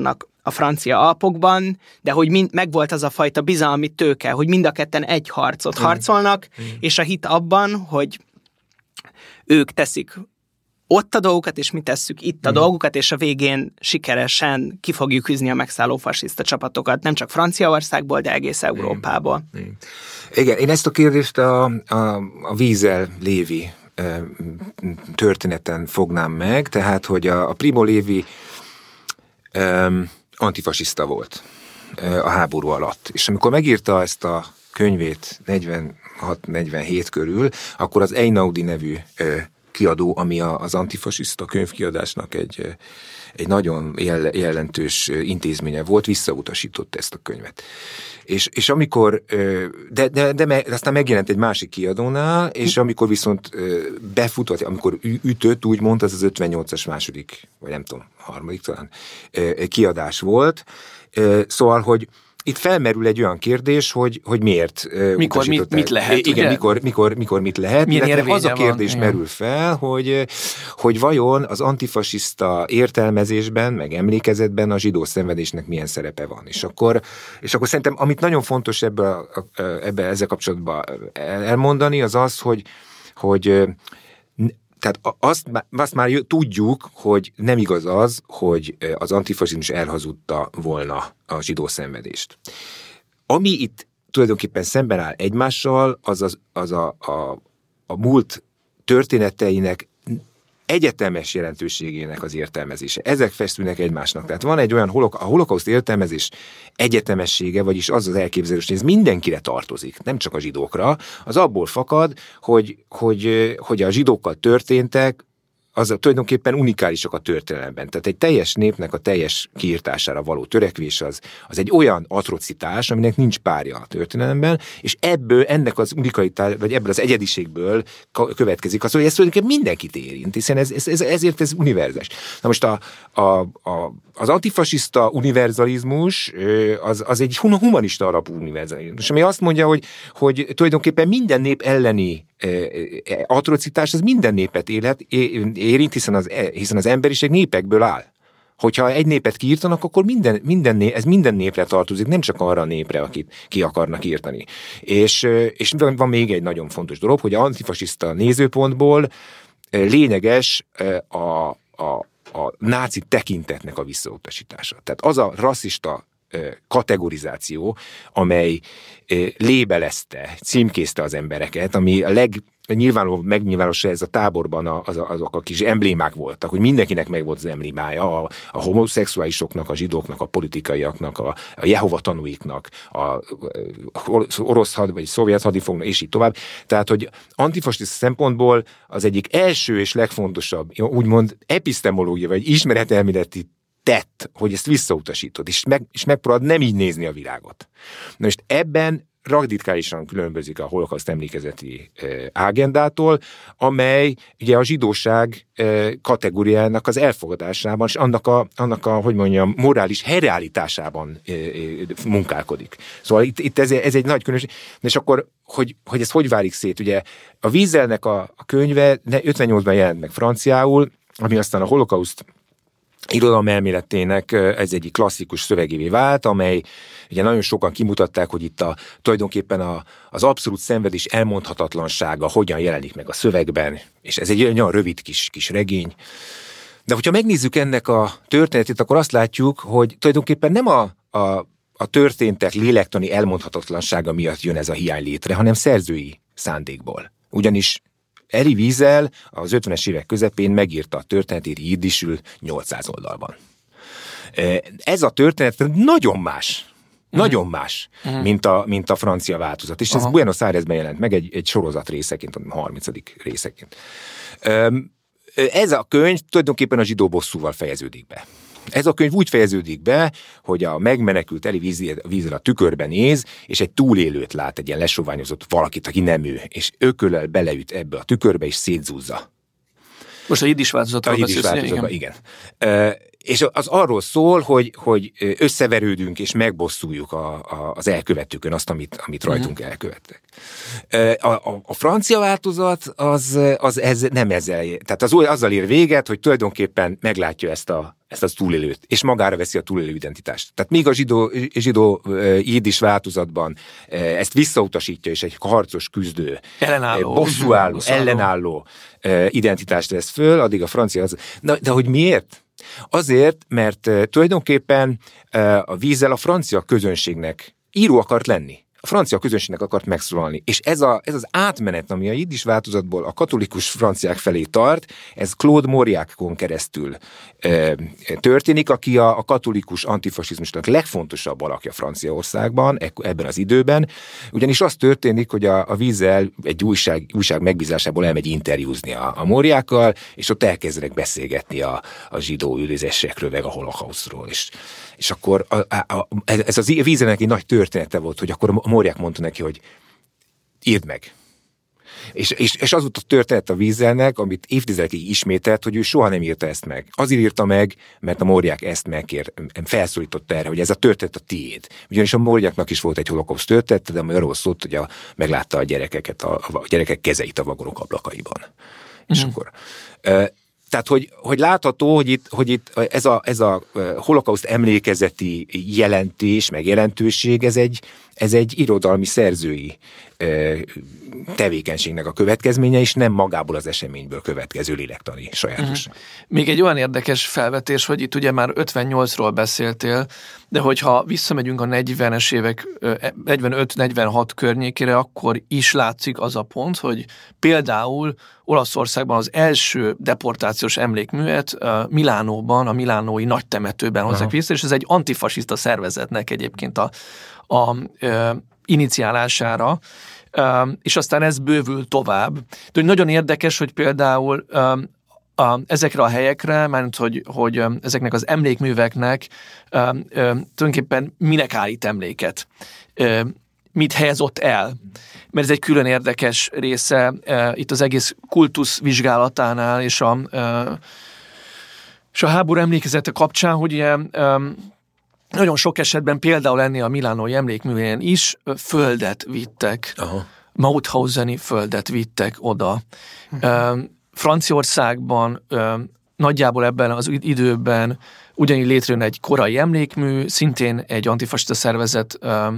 a francia Alpokban, de hogy megvolt az a fajta bizalmi tőke, hogy mind a ketten egy harcot harcolnak, és a hit abban, hogy ők teszik ott a dolgokat, és mi tesszük itt a dolgokat, és a végén sikeresen ki fogjuk üzni a megszálló fasiszta csapatokat, nem csak Franciaországból, de egész Európából. Igen, én ezt a kérdést a Wiesel Lévi történeten fognám meg, tehát, hogy a Primo Levi antifasiszta volt a háború alatt. És amikor megírta ezt a könyvét 46-47 körül, akkor az Einaudi nevű kiadó, ami az antifasiszta könyvkiadásnak egy nagyon jelentős intézménye volt, visszautasította ezt a könyvet. És amikor, de aztán megjelent egy másik kiadónál, és amikor viszont befutott, amikor ütött, úgymond, az 58-as második, vagy nem tudom, harmadik talán kiadás volt. Szóval, hogy itt felmerül egy olyan kérdés, hogy miért mikor mit lehet, igen, mikor mit lehet. Illetve az a kérdés merül fel, hogy vajon az antifasiszta értelmezésben, meg emlékezetben a zsidó szenvedésnek milyen szerepe van. És akkor szerintem, amit nagyon fontos ebbe ezzel kapcsolatban elmondani, az az, hogy tehát azt már tudjuk, hogy nem igaz az, hogy az antifasizmus elhazudta volna a zsidó szenvedést. Ami itt tulajdonképpen szemben áll egymással, az a múlt történeteinek egyetemes jelentőségének az értelmezése. Ezek feszülnek egymásnak. Tehát van egy olyan a holokauszt értelmezés egyetemessége, vagyis az elképzelés, hogy ez mindenkire tartozik, nem csak a zsidókra, az abból fakad, hogy a zsidókkal történtek, az tulajdonképpen unikálisak a történelemben. Tehát egy teljes népnek a teljes kiirtására való törekvés az egy olyan atrocitás, aminek nincs párja a történelemben, és ennek az unikalitás, vagy ebből az egyediségből következik az, hogy ez tulajdonképpen mindenkit érint, hiszen ezért ez univerzális. Na most az antifasiszta univerzalizmus az egy humanista alapú univerzalizmus, ami azt mondja, hogy tulajdonképpen minden nép elleni atrocitás, az minden népet érint, hiszen az emberiség népekből áll. Hogyha egy népet kiírtanak, akkor ez minden népre tartozik, nem csak arra a népre, akit ki akarnak írtani. És van még egy nagyon fontos dolog, hogy antifasiszta nézőpontból lényeges a náci tekintetnek a visszautasítása. Tehát az a rasszista kategorizáció, amely lébelezte, címkézte az embereket, ami a megnyilvánulósa ez a táborban azok a kis emblémák voltak, hogy mindenkinek megvolt az emblémája, a homoszexuálisoknak, a zsidóknak, a politikaiaknak, a Jehova tanúiknak, a orosz vagy szovjet hadifognak, és így tovább. Tehát, hogy antifasiszta szempontból az egyik első és legfontosabb, úgymond epistemológia, vagy ismeretelméleti tett, hogy ezt visszautasítod, és megpróbálod nem így nézni a világot. Na most ebben radikálisan különbözik a holokauszt emlékezeti ágendától, amely ugye a zsidóság kategóriának az elfogadásában, és annak a hogy mondjam, morális helyreállításában munkálkodik. Szóval itt ez egy nagy különbség. És akkor, hogy ez hogy válik szét? Ugye a Wieselnek a könyve 58-ban jelent meg franciául, ami aztán a holokauszt irodalmelméletének ez egyik klasszikus szövegévé vált, amely ugye nagyon sokan kimutatták, hogy itt tulajdonképpen az abszolút szenvedés elmondhatatlansága hogyan jelenik meg a szövegben, és ez egy olyan rövid kis regény. De hogyha megnézzük ennek a történetét, akkor azt látjuk, hogy tulajdonképpen nem a történtek lélektani elmondhatatlansága miatt jön ez a hiány létre, hanem szerzői szándékból. Ugyanis Elie Wiesel az 50-es évek közepén megírta a történetét jiddisül 800 oldalban. Ez a történet nagyon más, mint a francia változat. És ez Buenos Airesben jelent meg egy sorozat részeként, a 30. részeként. Ez a könyv tulajdonképpen a zsidó bosszúval fejeződik be. Ez a könyv úgy fejeződik be, hogy a megmenekült Elie Wiesel a tükörben néz, és egy túlélőt lát, egy ilyen lesoványozott valakit, aki nem ő, és ököllel beleüt ebbe a tükörbe, és szétzúzza. Most a jiddis változatról beszélsz, igen. És az arról szól, hogy összeverődünk, és megbosszuljuk az elkövetőkön azt, amit rajtunk elkövettek. A francia változat az ez nem ezzel, tehát azzal ér véget, hogy tulajdonképpen meglátja ezt az túlélőt, és magára veszi a túlélő identitást. Tehát még a zsidó jiddis változatban ezt visszautasítja, és egy harcos, küzdő, bosszúálló, ellenálló identitást vesz föl, addig a francia az... De hogy miért? Azért, mert tulajdonképpen a Wiesel a francia közönségnek író akart lenni. A francia közönségnek akart megszólalni. És ez az átmenet, ami a jiddis változatból a katolikus franciák felé tart, ez Claude Mauriacon keresztül történik, aki a katolikus antifasizmusnak legfontosabb alakja Franciaországban ebben az időben. Ugyanis az történik, hogy a Wiesel egy újság megbízásából elmegy interjúzni a Mauriacal, és ott elkezdenek beszélgetni a zsidó üldözésekről, meg a holokausztról. És akkor ez az Wieselnek egy nagy története volt, hogy akkor Mauriac mondta neki, hogy írd meg. És az volt a történet a Wieselnek, amit évtizedekig ismételt, hogy ő soha nem írta ezt meg. Azért írta meg, mert a Mauriac ezt felszólította erre, hogy ez a történet a tiéd. Ugyanis a Mauriacnak is volt egy holokauszt történet, de arról szólt, hogy meglátta a gyerekeket, a gyerekek kezeit a vagonok ablakaiban. És akkor... Tehát, hogy látható, hogy itt ez a holokauszt emlékezeti jelentés, meg jelentőség, ez egy irodalmi szerzői tevékenységnek a következménye, és nem magából az eseményből következő lélektani sajátos. Még egy olyan érdekes felvetés, hogy itt ugye már 58-ról beszéltél, de hogyha visszamegyünk a 40-es évek, 45-46 környékére, akkor is látszik az a pont, hogy például Olaszországban az első deportációs emlékművet Milánóban, a milánói nagy temetőben hozzák vissza, és ez egy antifasiszta szervezetnek egyébként a iniciálására, és aztán ez bővül tovább. De nagyon érdekes, hogy például ezekre a helyekre, mert hogy ezeknek az emlékműveknek tulajdonképpen minek állít emléket, mit helyez ott el. Mert ez egy külön érdekes része itt az egész kultusz vizsgálatánál, és a háború emlékezete kapcsán, hogy ilyen nagyon sok esetben például ennél a milánói emlékművén is földet vittek. Aha. Mauthauseni földet vittek oda. Franciaországban nagyjából ebben az időben ugyanígy létrejön egy korai emlékmű, szintén egy antifasista szervezet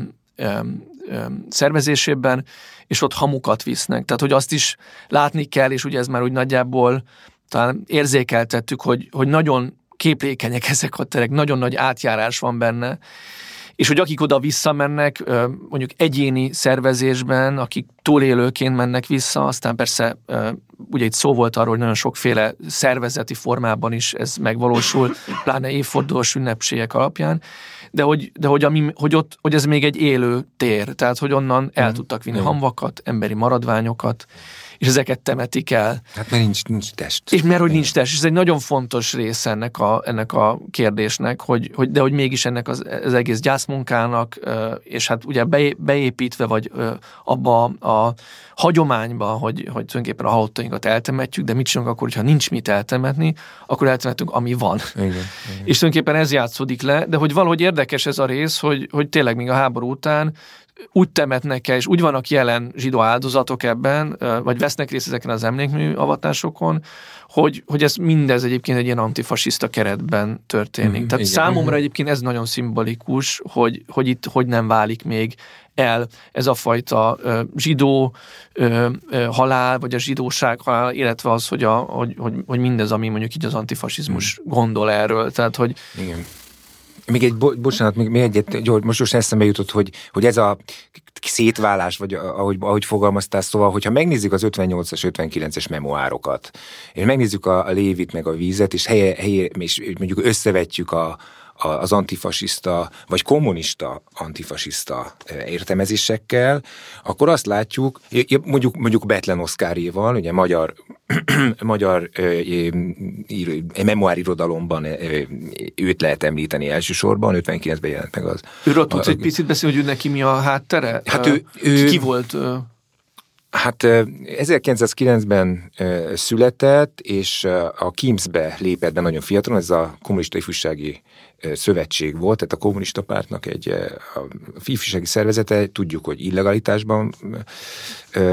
szervezésében, és ott hamukat visznek. Tehát, hogy azt is látni kell, és ugye ez már úgy nagyjából talán érzékeltettük, hogy nagyon képlékenyek ezek a terek, nagyon nagy átjárás van benne, és hogy akik oda visszamennek, mondjuk egyéni szervezésben, akik túlélőként mennek vissza, aztán persze ugye itt szó volt arról, hogy nagyon sokféle szervezeti formában is ez megvalósul, pláne évfordulós ünnepségek alapján, de hogy ez még egy élő tér, tehát hogy onnan el tudtak vinni hamvakat, emberi maradványokat, és ezeket temetik el. Hát mert nincs test. És mert hogy nincs test, és ez egy nagyon fontos része ennek a kérdésnek, hogy mégis ennek az egész gyászmunkának, és hát ugye beépítve, vagy abba a hagyományba, hogy tulajdonképpen a halottainkat eltemetjük, de mit csinálunk akkor, hogyha nincs mit eltemetni, akkor eltemetünk, ami van. Igen. És tulajdonképpen ez játszódik le, de hogy valahogy érdekes ez a rész, hogy tényleg még a háború után úgy temetnek el, és úgy vannak jelen zsidó áldozatok ebben, vagy vesznek részt ezeken az emlékmű avatásokon, hogy ez mindez egyébként egy ilyen antifasiszta keretben történik. Tehát igen. Számomra egyébként ez nagyon szimbolikus, hogy itt hogy nem válik még el ez a fajta zsidó halál, vagy a zsidóság halál, illetve az, hogy mindez, ami mondjuk így az antifasizmus gondol erről. Tehát, hogy... Igen. Még egyet, most eszembe jutott, hogy ez a szétválás, vagy ahogy fogalmaztál, szóval, hogyha megnézzük az 58-as, 59-es memoárokat, és megnézzük a Lévit, meg a Vízet, és és mondjuk összevetjük az antifasiszta, vagy kommunista antifasiszta értelmezésekkel, akkor azt látjuk, mondjuk Bethlen Oszkáréval, ugye magyar memoárirodalomban őt lehet említeni elsősorban, 59-ben jelent meg az. Őről tudsz egy picit beszélni, hogy neki mi a háttere? Hát ki volt? Hát 1909-ben született, és a KIMSZ-be lépett be nagyon fiatalon, ez a Kommunista Ifjúsági Szövetség volt, tehát a kommunista pártnak egy ifjúsági szervezete, tudjuk, hogy illegalitásban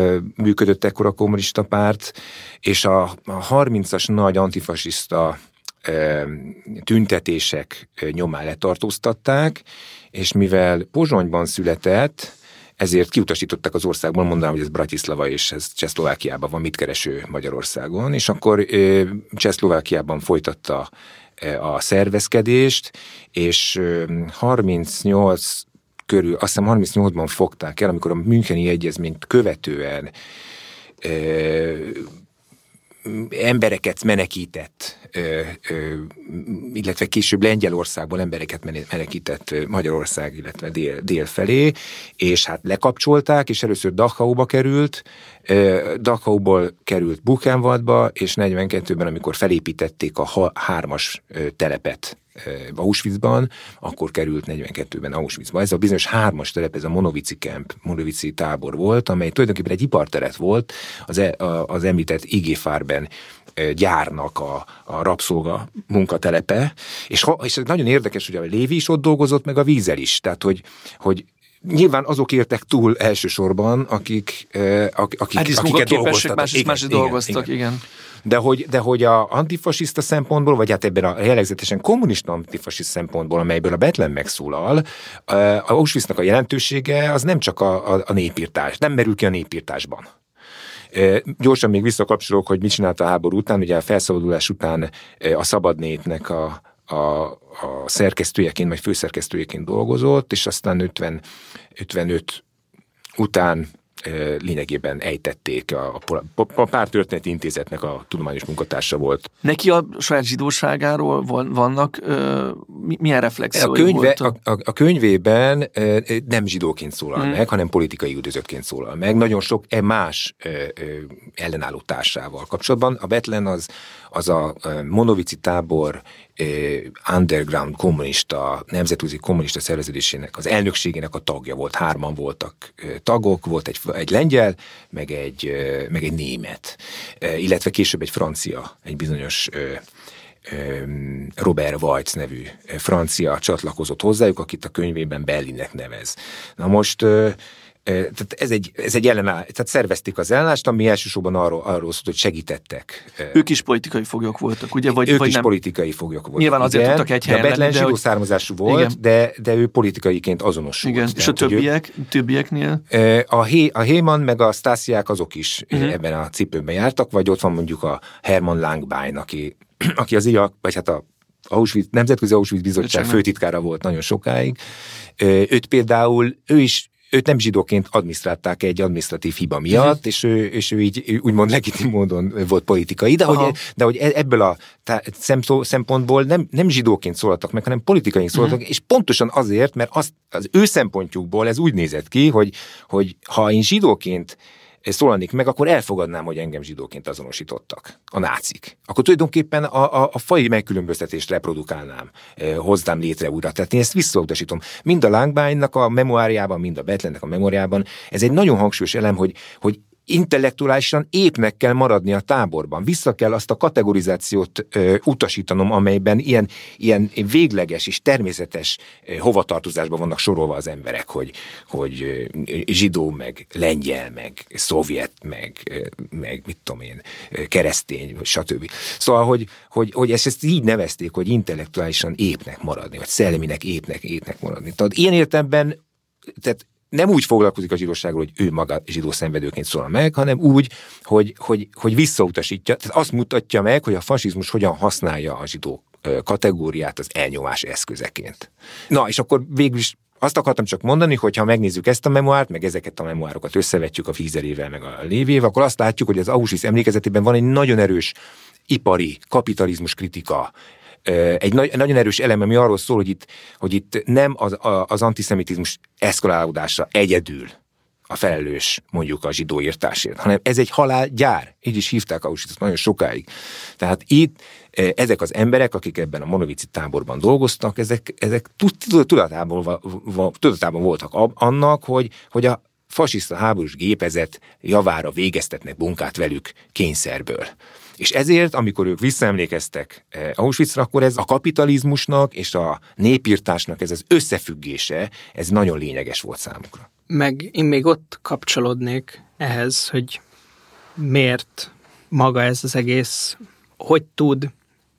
működött ekkor a kommunista párt, és a 30-as nagy antifasiszta tüntetések nyomán letartóztatták, és mivel Pozsonyban született, ezért kiutasították az országból, mondanám, hogy ez Bratislava és ez Csehszlovákiában van, mit kereső Magyarországon, és akkor Csehszlovákiában folytatta a szervezkedést, és 38 körül, azt hiszem 38-ban fogták el, amikor a Müncheni Egyezményt követően embereket menekített, illetve később Lengyelországból embereket menekített Magyarország, illetve dél felé, és hát lekapcsolták, és először Dachauba került, Dachauból került Buchenwaldba, és 42-ben, amikor felépítették a 3-as telepet Auschwitzban, akkor került 42-ben Auschwitzba. Ez a bizonyos 3-as telep, ez a Monovici Camp, Monovici tábor volt, amely tulajdonképpen egy iparteret volt az említett IG Farben gyárnak a rabszolga munkatelepe, és ez nagyon érdekes, hogy a Lévi is ott dolgozott, meg a Wiesel is, tehát hogy nyilván azok értek túl elsősorban, akiket dolgoztattak. Más dolgoztak, igen. De hogy a antifasiszta szempontból, vagy hát ebben a jellegzetesen kommunista antifasiszta szempontból, amelyből a Bethlen megszólal, a Auschwitznak a jelentősége az nem csak a népírtás, nem merül ki a népírtásban. Gyorsan még visszakapcsolok, hogy mit csinált a háború után, ugye a felszabadulás után a Szabad Népnek a szerkesztőjeként, vagy főszerkesztőjeként dolgozott, és aztán 55 után lényegében ejtették, a Pártörténeti Intézetnek a tudományos munkatársa volt. Neki a saját zsidóságáról vannak milyen reflexiói voltak? A könyvében nem zsidóként szólal meg, hanem politikai üldözöttként szólal meg. Nagyon sok más ellenálló társával kapcsolatban. A Bethlen az a Monovici tábor underground kommunista, nemzetközi kommunista szerveződésének, az elnökségének a tagja volt. 3-an voltak tagok, volt egy lengyel, meg egy német, illetve később egy francia, egy bizonyos Robert Weitz nevű francia csatlakozott hozzájuk, akit a könyvében Bellinnek nevez. Na most tehát ez egy ellenállás, tehát szervezték az ellenállást, ami elsősorban arról szólt, hogy segítettek. Ők is politikai foglyok voltak, ugye? Ők vagy is nem? Politikai foglyok voltak. Nyilván azért tudtak egy helyen lenni. A Bethlen zsidó hogy... származású volt, de ő politikaiként azonosult. Igen, és a többieknél? A Héman meg a Stasiák azok is ebben a cipőben jártak, vagy ott van mondjuk a Hermann Langbein, aki az IAK, vagy hát a Nemzetközi Auschwitz Bizottság főtitkára volt nagyon sokáig. Őt nem zsidóként adminisztrálták egy adminisztratív hiba miatt, és ő így úgymond legitim módon volt politikai, de hogy ebből a szempontból nem zsidóként szólaltak meg, hanem politikai szólaltak, és pontosan azért, mert az ő szempontjukból ez úgy nézett ki, hogy ha én zsidóként szólalnék meg, akkor elfogadnám, hogy engem zsidóként azonosítottak a nácik. Akkor tulajdonképpen a fai megkülönböztetést reprodukálnám, hoznám létre újra. Tehát én ezt visszautasítom. Mind a Langbeinnak a memoáriában, mind a Bethlennek a memoáriában. Ez egy nagyon hangsúlyos elem, hogy intellektuálisan épnek kell maradni a táborban. Vissza kell azt a kategorizációt utasítanom, amelyben ilyen végleges és természetes hovatartozásban vannak sorolva az emberek, hogy zsidó, meg lengyel, meg szovjet, meg mit tudom én, keresztény, stb. Szóval, hogy ezt így nevezték, hogy intellektuálisan épnek maradni, vagy szelleminek épnek maradni. Tehát ilyen értelemben, tehát nem úgy foglalkozik a zsidóságról, hogy ő maga zsidó szenvedőként szólal meg, hanem úgy, hogy visszautasítja, tehát azt mutatja meg, hogy a fasizmus hogyan használja a zsidó kategóriát az elnyomás eszközeként. Na, és akkor végül is azt akartam csak mondani, hogy ha megnézzük ezt a memoárt, meg ezeket a memoárokat összevetjük a Wieselével, meg a Lévével, akkor azt látjuk, hogy az Auschwitz emlékezetében van egy nagyon erős ipari kapitalizmus kritika, egy nagyon erős elem, ami arról szól, hogy itt nem az antiszemitizmus eszkalálódása egyedül a felelős mondjuk a zsidóírtásért, hanem ez egy halálgyár. Így is hívták Auschwitzot nagyon sokáig. Tehát itt ezek az emberek, akik ebben a Monovici táborban dolgoztak, ezek tudatában voltak annak, hogy a fasiszta háborús gépezet javára végeztetnek munkát velük kényszerből. És ezért, amikor ők visszaemlékeztek Auschwitzra, akkor ez a kapitalizmusnak és a népírtásnak ez az összefüggése, ez nagyon lényeges volt számukra. Meg én még ott kapcsolódnék ehhez, hogy miért maga ez az egész, hogy tud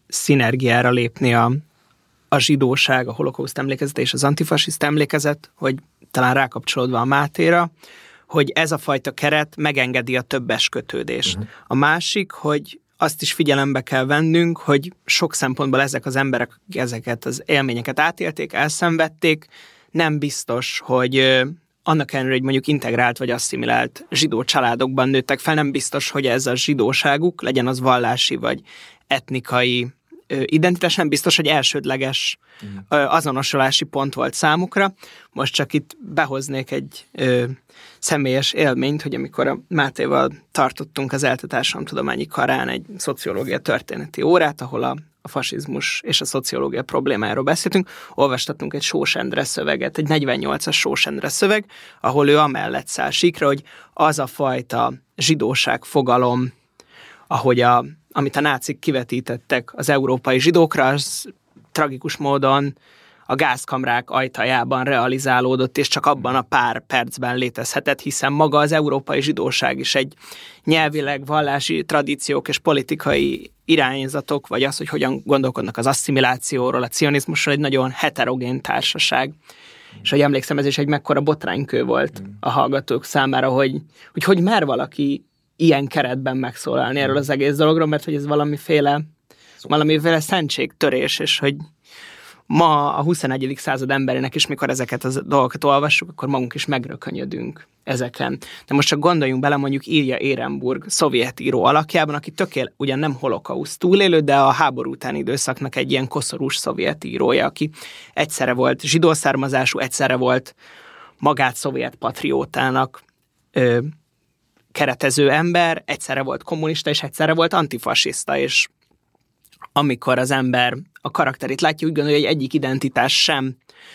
szinergiára lépni a zsidóság, a holokauszt emlékezet és az antifasiszta emlékezet, hogy talán rákapcsolódva a Mátéra, hogy ez a fajta keret megengedi a többes kötődést. A másik, hogy azt is figyelembe kell vennünk, hogy sok szempontból ezek az emberek, ezeket az élményeket átélték, elszenvedték, nem biztos, hogy annak ellenére, hogy mondjuk integrált vagy asszimilált zsidó családokban nőttek fel, nem biztos, hogy ez a zsidóságuk, legyen az vallási vagy etnikai identitás, nem biztos, hogy elsődleges azonosulási pont volt számukra. Most csak itt behoznék egy személyes élményt, hogy amikor a Mátéval tartottunk az ELTE társadalomtudományi karán egy szociológia történeti órát, ahol a fasizmus és a szociológia problémájáról beszéltünk, olvastattunk egy Sós Endre szöveget, egy 48-as Sós Endre szöveg, ahol ő amellett száll síkra, hogy az a fajta zsidóság fogalom, ahogy amit a nácik kivetítettek az európai zsidókra, az tragikus módon a gázkamrák ajtajában realizálódott, és csak abban a pár percben létezhetett, hiszen maga az európai zsidóság is egy nyelvileg, vallási tradíciók és politikai irányzatok, vagy az, hogy hogyan gondolkodnak az asszimilációról, a cionizmusról, egy nagyon heterogén társaság. És hogy emlékszem, ez is egy mekkora botránykő volt a hallgatók számára, hogy mer valaki ilyen keretben megszólalni erről az egész dologról, mert hogy ez valamiféle szentségtörés, és hogy ma a 21. század emberének is, mikor ezeket a dolgokat olvassuk, akkor magunk is megrökönyödünk ezeken. De most csak gondoljunk bele mondjuk Ilja Ehrenburg szovjet író alakjában, aki ugyan nem holokauszt túlélő, de a háború utáni időszaknak egy ilyen koszorús szovjet írója, aki egyszerre volt zsidó származású, egyszerre volt magát szovjet patriótának keretező ember, egyszerre volt kommunista, és egyszerre volt antifasiszta, és amikor az ember a karakterét látja, úgy gondolja, hogy egyik identitás sem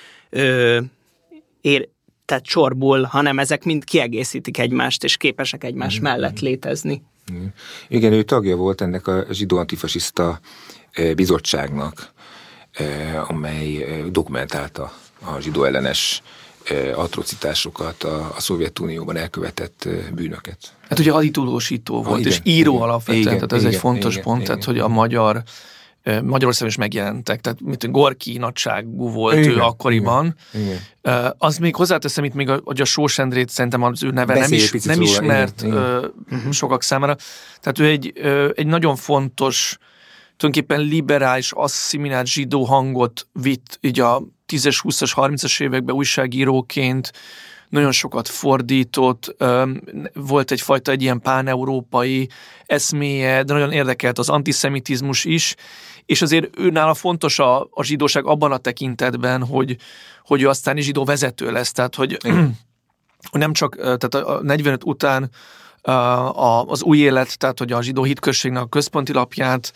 tehát csorbul, hanem ezek mind kiegészítik egymást, és képesek egymás mellett létezni. Igen, ő tagja volt ennek a zsidó antifasiszta bizottságnak, amely dokumentálta a zsidó ellenes atrocitásokat, a Szovjetunióban elkövetett bűnöket. Hát ugye haditudósító volt, igen, és író alapvetően, tehát ez egy fontos pont, tehát hogy a Magyarországon is megjelentek, tehát mint Gorki nagyságú volt ő akkoriban. Igen. Az még hozzáteszem itt még, hogy a Sós Endrét szerintem az ő neve nem ismert sokak számára. Tehát ő egy nagyon fontos, tulajdonképpen liberális, asszimilált zsidó hangot vitt így a 10-es, 20-as, 30-as években újságíróként, nagyon sokat fordított, volt egy ilyen páneurópai eszméje, de nagyon érdekelt az antiszemitizmus is, és azért őnála fontos a zsidóság abban a tekintetben, hogy ő aztán is zsidó vezető lesz, tehát hogy nem csak tehát a 45 után az új élet, tehát hogy a zsidó hitközségnek a központi lapját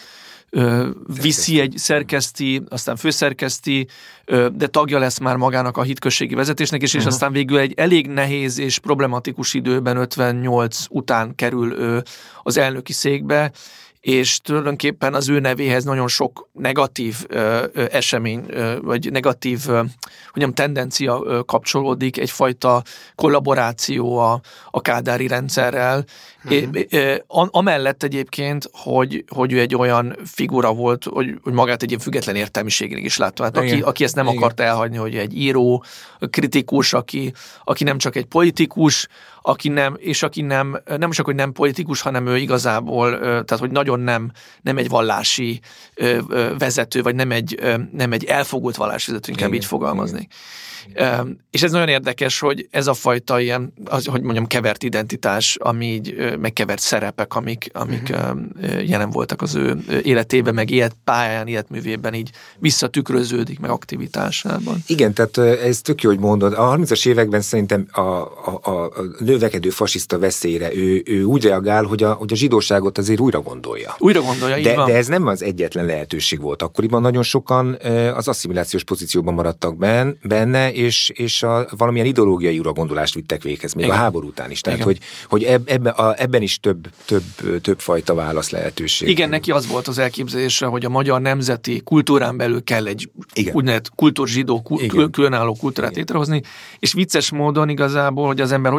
szerkeszti, aztán főszerkeszti, de tagja lesz már magának a hitközségi vezetésnek is, és aztán végül egy elég nehéz és problematikus időben 58 után kerül az elnöki székbe, és tulajdonképpen az ő nevéhez nagyon sok negatív esemény, vagy negatív tendencia kapcsolódik, egyfajta kollaboráció a kádári rendszerrel. Amellett egyébként, hogy ő egy olyan figura volt, hogy magát egy ilyen független értelmiségnek is látta. Hát aki ezt nem akarta elhagyni, hogy egy író, kritikus, aki nem csak egy politikus, aki nem csak, hogy nem politikus, hanem ő igazából, tehát hogy nagyon nem egy vallási vezető, vagy nem egy elfogult vallásvezető, inkább így fogalmazni. És ez nagyon érdekes, hogy ez a fajta ilyen, hogy mondjam, kevert identitás, ami így megkevert szerepek, amik jelen voltak az ő életében, meg életpályán, életművében így visszatükröződik, meg aktivitásában. Igen, tehát ez tök jó, hogy mondod. A 30-as években szerintem a növekedő fasiszta veszélyre ő úgy reagál, hogy a zsidóságot azért újra gondolja. De ez nem az egyetlen lehetőség volt. Akkoriban nagyon sokan az asszimilációs pozícióban maradtak benne, és valamilyen ideológiai uragondolást vittek véghez, még a háború után is. Tehát, hogy ebben is több fajta válasz lehetőség. Igen, neki az volt az elképzelése, hogy a magyar nemzeti kultúrán belül kell egy úgynevezett kultúrzsidó, különálló kultúrát létrehozni, és vicces módon igazából, hogy az ember hogyan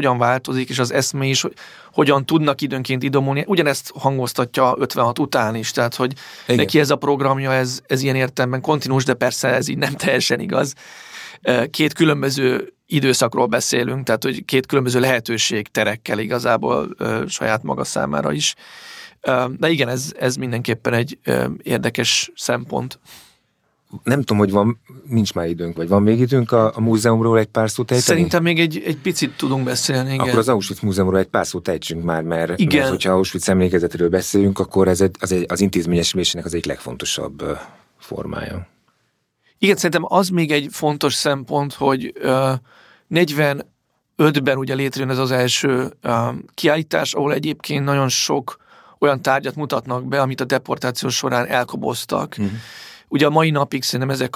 változik, és az eszme is, hogyan tudnak időnként idomulni. Ugyanezt hangoztatja 56 után is, tehát hogy neki ez a programja, ez ilyen értelemben kontinús, de persze ez így nem teljesen igaz. Két különböző időszakról beszélünk, tehát hogy két különböző lehetőségterekkel igazából saját maga számára is. De igen, ez mindenképpen egy érdekes szempont. Nem tudom, hogy nincs már időnk, vagy van még időnk a múzeumról egy pár szót ejteni? Szerintem még egy picit tudunk beszélni, igen. Akkor az Auschwitz Múzeumról egy pár szót ejtsünk már, mert hogyha Auschwitz emlékezetről beszélünk, akkor ez az intézményesülésének az egyik legfontosabb formája. Igen, szerintem az még egy fontos szempont, hogy 45-ben ugye létrejön ez az első kiállítás, ahol egyébként nagyon sok olyan tárgyat mutatnak be, amit a deportáció során elkoboztak. Ugye a mai napig szerintem ezek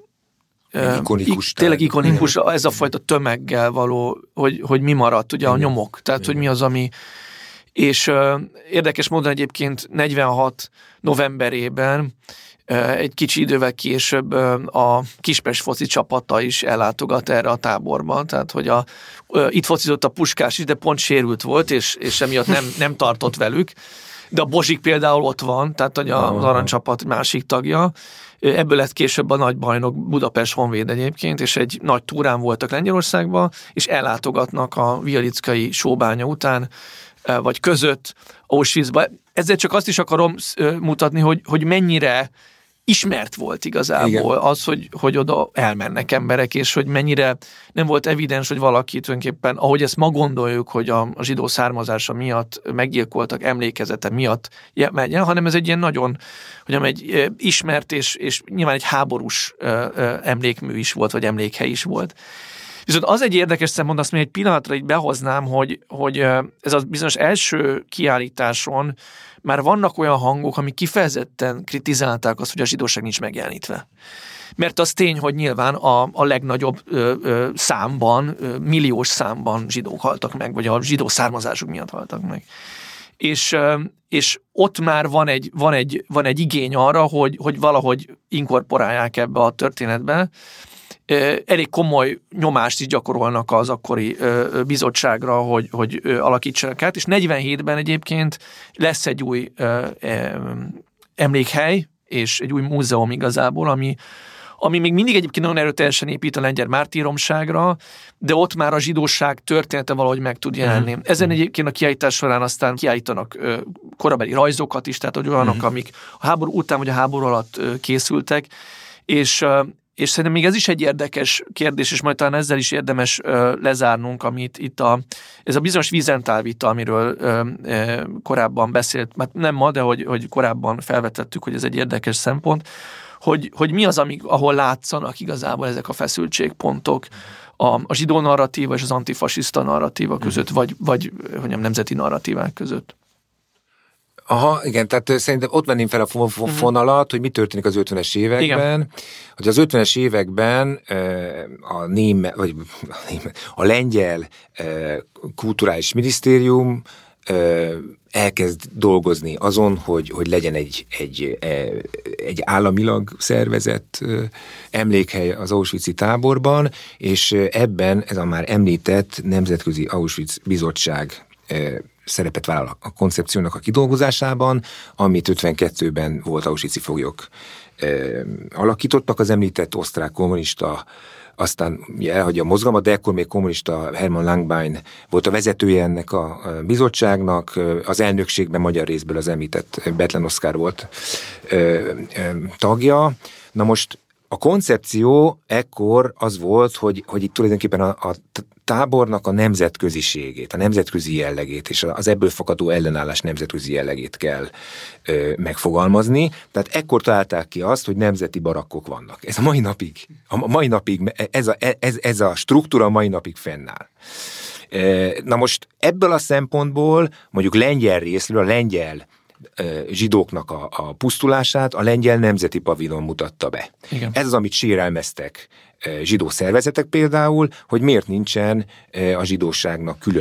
tényleg ikonikus, ez a fajta tömeggel való, hogy mi maradt, ugye a nyomok, tehát hogy mi az, ami... És érdekes módon egyébként 46 novemberében egy kicsi idővel később a Kispest foci csapata is ellátogat erre a táborban, tehát hogy itt focizott a Puskás is, de pont sérült volt, és emiatt nem tartott velük. De a Bozsik például ott van, tehát hogy az aranycsapat másik tagja. Ebből lett később a nagy bajnok Budapest Honvéd egyébként, és egy nagy túrán voltak Lengyelországban, és ellátogatnak a vialickai sóbánya után, vagy között Auschwitzba. Ezzel csak azt is akarom mutatni, hogy mennyire ismert volt igazából az, hogy oda elmennek emberek, és hogy mennyire nem volt evidens, hogy valaki tulajdonképpen, ahogy ezt ma gondoljuk, hogy a zsidó származása miatt meggyilkoltak, emlékezete miatt menjen, hanem ez egy ilyen nagyon, egy ismert és nyilván egy háborús emlékmű is volt, vagy emlékhely is volt. Viszont az egy érdekes szempont, azt még egy pillanatra így behoznám, hogy ez a bizonyos első kiállításon már vannak olyan hangok, amik kifejezetten kritizálták azt, hogy a zsidóság nincs megjelenítve. Mert az tény, hogy nyilván a legnagyobb számban, milliós számban zsidók haltak meg, vagy a zsidó származásuk miatt haltak meg. És ott már van egy igény arra, hogy valahogy inkorporálják ebbe a történetbe. Elég komoly nyomást is gyakorolnak az akkori bizottságra, hogy alakítsanak át, és 47-ben egyébként lesz egy új emlékhely, és egy új múzeum igazából, ami még mindig egyébként nagyon erőteljesen épít a lengyel mártíromságra, de ott már a zsidóság története valahogy meg tud jelenni. Ezen egyébként a kiállítás során aztán kiállítanak korabeli rajzokat is, tehát olyanok, amik a háború után vagy a háború alatt készültek, és szerintem még ez is egy érdekes kérdés, és majd talán ezzel is érdemes lezárnunk, amit itt ez a bizonyos Wiesenthal vita, amiről korábban beszélt, hát nem ma, de hogy korábban felvetettük, hogy ez egy érdekes szempont, hogy mi az, ahol látszanak igazából ezek a feszültségpontok a zsidó narratíva és az antifasiszta narratíva között, vagy nemzeti narratívák között. Aha, igen, tehát szerintem ott venném fel a fonalat, hogy mi történik az 50-es években. Igen. Hogy az 50-es években a lengyel kulturális minisztérium elkezd dolgozni azon, hogy legyen egy államilag szervezett emlékhely az Auschwitz-i táborban, és ebben ez a már említett Nemzetközi Auschwitz Bizottság szerepet vállal a koncepciónak a kidolgozásában, amit 52-ben volt auschwitz-i foglyok alakítottak, az említett osztrák kommunista, aztán elhagyja a mozgalmat, de ekkor még kommunista Hermann Langbein volt a vezetője ennek a bizottságnak, az elnökségben magyar részből az említett Bethlen Oszkár volt tagja. Na most a koncepció ekkor az volt, hogy itt tulajdonképpen a tábornak a nemzetköziségét, a nemzetközi jellegét és az ebből fakadó ellenállás nemzetközi jellegét kell megfogalmazni. Tehát ekkor találták ki azt, hogy nemzeti barakkok vannak. Ez a mai napig ez a struktúra a mai napig fennáll. Na most ebből a szempontból mondjuk lengyel részről, a lengyel zsidóknak a pusztulását a lengyel nemzeti pavilon mutatta be. Igen. Ez az, amit sérelmeztek zsidó szervezetek például, hogy miért nincsen a zsidóságnak külön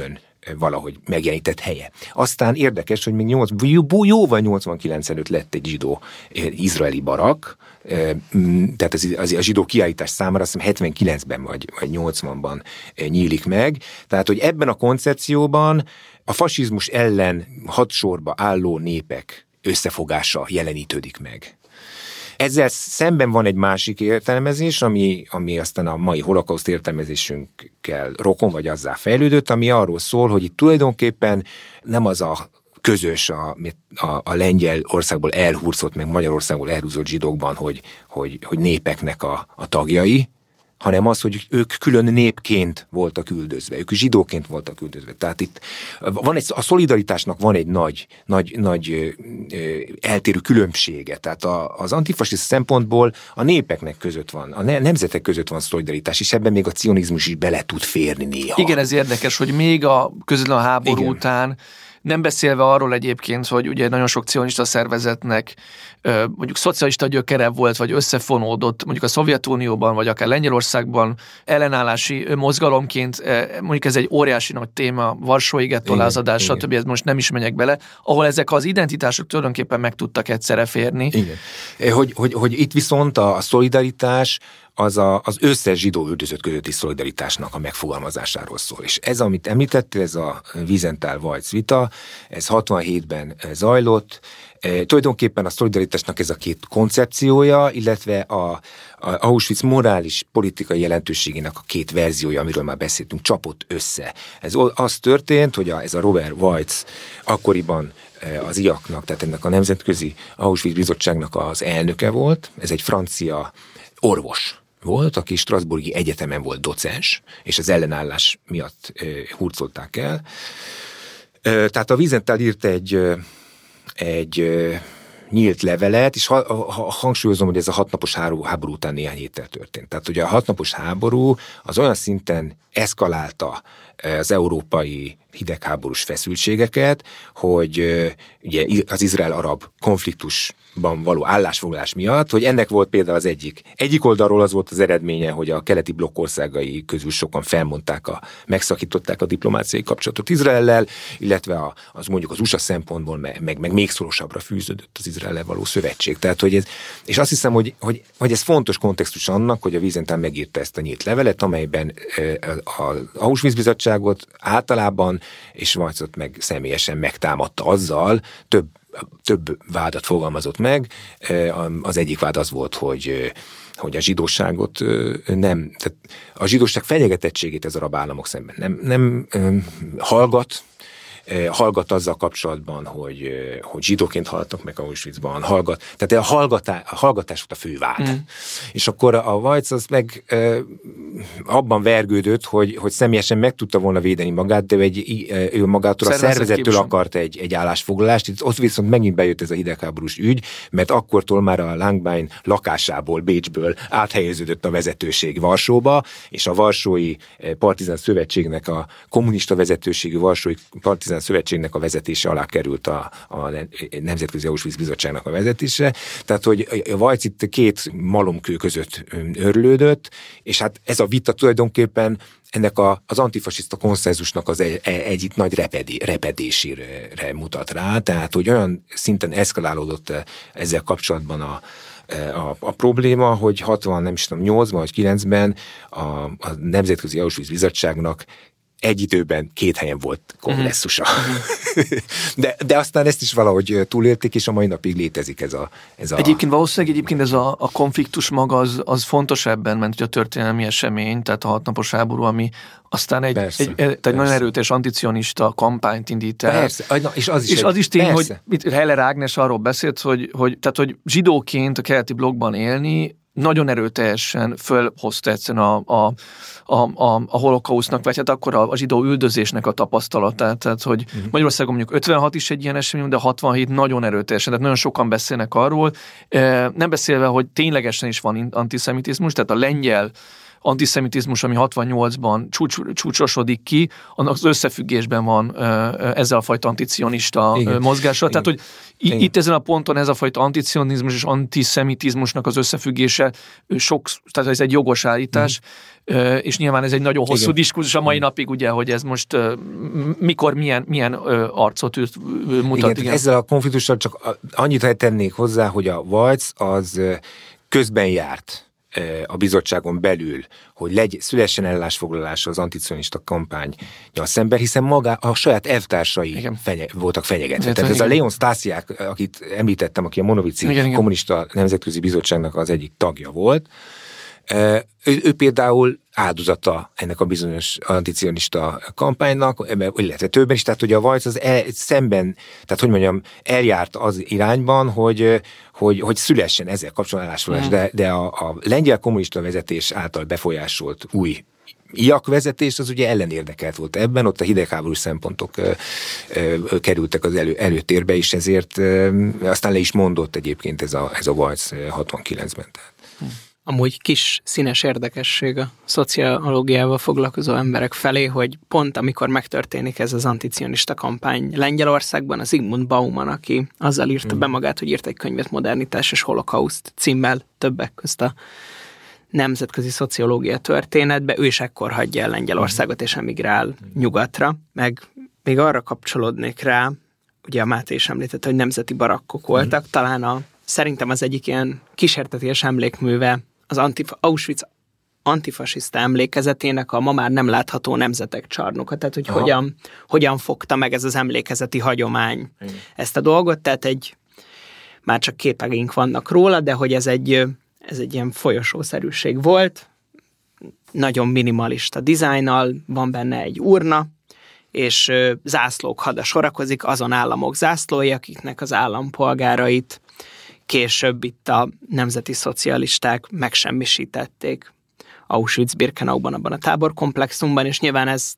valahogy megjelenített helye. Aztán érdekes, hogy még jóval 89 előtt lett egy zsidó izraeli barak, tehát a zsidó kiállítás számára azt hiszem 79-ben vagy 80-ban nyílik meg. Tehát, hogy ebben a koncepcióban a fasizmus ellen hadsorba álló népek összefogása jelenítődik meg. Ezzel szemben van egy másik értelmezés, ami aztán a mai holokauszt értelmezésünkkel rokon vagy azzá fejlődött, ami arról szól, hogy itt tulajdonképpen nem az a közös a lengyel országból elhurcolt, meg Magyarországból elhúzott zsidókban, hogy népeknek a tagjai, hanem az, hogy ők külön népként voltak üldözve, ők zsidóként voltak üldözve. Tehát itt a szolidaritásnak van egy nagy eltérő különbsége. Tehát az antifasiszta szempontból a népeknek között van, a nemzetek között van szolidaritás, és ebben még a cionizmus is bele tud férni néha. Igen, ez érdekes, hogy még a közvetlen háború után, nem beszélve arról egyébként, hogy ugye nagyon sok cionista szervezetnek mondjuk szocialista gyökere volt, vagy összefonódott mondjuk a Szovjetunióban, vagy akár Lengyelországban ellenállási mozgalomként, mondjuk ez egy óriási nagy téma, Varsói gettolázadás, stb. Ez most nem is megyek bele, ahol ezek az identitások tulajdonképpen meg tudtak egyszerre férni. Igen. Hogy itt viszont a szolidaritás az összes zsidó üldözött közötti szolidaritásnak a megfogalmazásáról szól. És ez, amit említettél, ez a Wiesenthal-Weiz vita, ez 67-ben zajlott, tulajdonképpen a szolidaritásnak ez a két koncepciója, illetve a Auschwitz morális politikai jelentőségének a két verziója, amiről már beszéltünk, csapott össze. Ez az történt, hogy ez a Robert Weiz akkoriban az IAK-nak, tehát ennek a Nemzetközi Auschwitz Bizottságnak az elnöke volt, ez egy francia orvos volt, aki Strasbourgi Egyetemen volt docens, és az ellenállás miatt hurcolták el. Tehát a Wiesenthal írt egy nyílt levelet, és hangsúlyozom, hogy ez a 6 napos háború után néhány héttel történt. Tehát ugye a 6 napos háború az olyan szinten eszkalálta az európai hidegháborús feszültségeket, hogy ugye az izrael-arab konfliktusban való állásfoglalás miatt, hogy ennek volt például az egyik oldalról az volt az eredménye, hogy a keleti blokk országai közül sokan megszakították a diplomáciai kapcsolatot Izraellel, illetve az mondjuk az USA szempontból meg még szorosabbra fűződött az Izraellel való szövetség. Tehát, és azt hiszem, hogy ez fontos kontextus annak, hogy a Wiesenthal megírta ezt a nyílt levelet, amelyben az Auschwitz bizottságot általában és Weizot meg személyesen megtámadta azzal, több vádat fogalmazott meg. Az egyik vád az volt, hogy a zsidóságot tehát a zsidóság fenyegetettségét ez arab államok szemben nem hallgat azzal kapcsolatban, hogy zsidóként haltak meg Auschwitzban, tehát a hallgatás volt a fő vád. És akkor a Weiz az meg abban vergődött, hogy személyesen meg tudta volna védeni magát, de ő magától a szervezettől akart egy állásfoglalást. Ott viszont megint bejött ez a hidegháborús ügy, mert akkortól már a Langbein lakásából, Bécsből áthelyeződött a vezetőség Varsóba, és a Varsói Partizán Szövetségnek, a kommunista vezetőségű Varsói Partizán Szövetségnek a vezetése alá került a Nemzetközi Auschwitz Bizottságnak a vezetése. Tehát, hogy a Weiz itt két malomkő között örlődött, és hát ez a vita tulajdonképpen ennek az antifasiszta konszenzusnak az egy nagy repedésére mutat rá, tehát, hogy olyan szinten eszkalálódott ezzel kapcsolatban a probléma, hogy 8-ban vagy 9-ben a Nemzetközi Auschwitz Bizottságnak egy időben 2 helyen volt kongresszusa. De aztán ezt is valahogy túlélték, és a mai napig létezik ez a... Egyébként valószínűleg ez a konfliktus maga az fontos ebben, mert ugye a történelmi esemény, tehát a 6 napos háború, ami aztán egy nagyon erőteljes anticionista kampányt indít el. Persze, és az is tény, hogy Heller Ágnes arról beszélt, hogy zsidóként a keleti blokkban élni nagyon erőteljesen fölhozta egyszerűen a holokausznak, vagy hát akkor a zsidó üldözésnek a tapasztalatát. Tehát, hogy Magyarországon mondjuk 56 is egy ilyen esemény, de 67 nagyon erőteljesen, tehát nagyon sokan beszélnek arról. Nem beszélve, hogy ténylegesen is van antiszemitizmus, tehát a lengyel antiszemitizmus, ami 68-ban csúcsosodik ki, annak az összefüggésben van ezzel a fajta anticionista mozgással. Tehát, hogy itt ezen a ponton ez a fajta anticionizmus és antiszemitizmusnak az összefüggése tehát ez egy jogos állítás, és nyilván ez egy nagyon hosszú diskurzus a mai napig, ugye, hogy ez most mikor milyen arcot mutat. Igen. Ezzel a konfliktussal csak annyit tennék hozzá, hogy a Waltz az közben járt a bizottságon belül, hogy szülessen állásfoglalása az anticionista kampányjal szemben, hiszen maga a saját elvtársai voltak fenyegetve. Tehát ez a Leon Stasiak, akit említettem, aki a Monovici kommunista nemzetközi bizottságnak az egyik tagja volt, ő például áldozata ennek a bizonyos anticionista kampánynak, illetve többen is, tehát hogy a Waltz az szemben, tehát hogy mondjam, eljárt az irányban, hogy szülessen ezzel kapcsolatban állásfoglalás, de a lengyel kommunista vezetés által befolyásolt új IAK vezetés az ugye ellenérdekelt volt ebben, ott a hidegháborús szempontok kerültek az előtérbe, és ezért aztán le is mondott egyébként ez a Waltz 69-ben. Amúgy kis színes érdekesség a szociológiával foglalkozó emberek felé, hogy pont amikor megtörténik ez az anticionista kampány Lengyelországban, az Zygmunt Bauman, aki azzal írta be magát, hogy írt egy könyvet Modernitás és Holokauszt címmel, többek közt a nemzetközi szociológia történetbe, ő is ekkor hagyja el Lengyelországot és emigrál nyugatra, meg még arra kapcsolódnék rá, ugye a Máté is említett, hogy nemzeti barakkok voltak, talán szerintem az egyik ilyen kísérteties emlékműve az Auschwitz antifasiszta emlékezetének a ma már nem látható nemzetek csarnoka, tehát hogy hogyan fogta meg ez az emlékezeti hagyomány ezt a dolgot, tehát már csak képeink vannak róla, de hogy ez egy ilyen folyosószerűség volt, nagyon minimalista dizájnnal, van benne egy urna, és zászlók hada sorakozik, azon államok zászlói, akiknek az állampolgárait később itt a nemzeti szocialisták megsemmisítették Auschwitz-Birkenauban, abban a táborkomplexumban, és nyilván ezt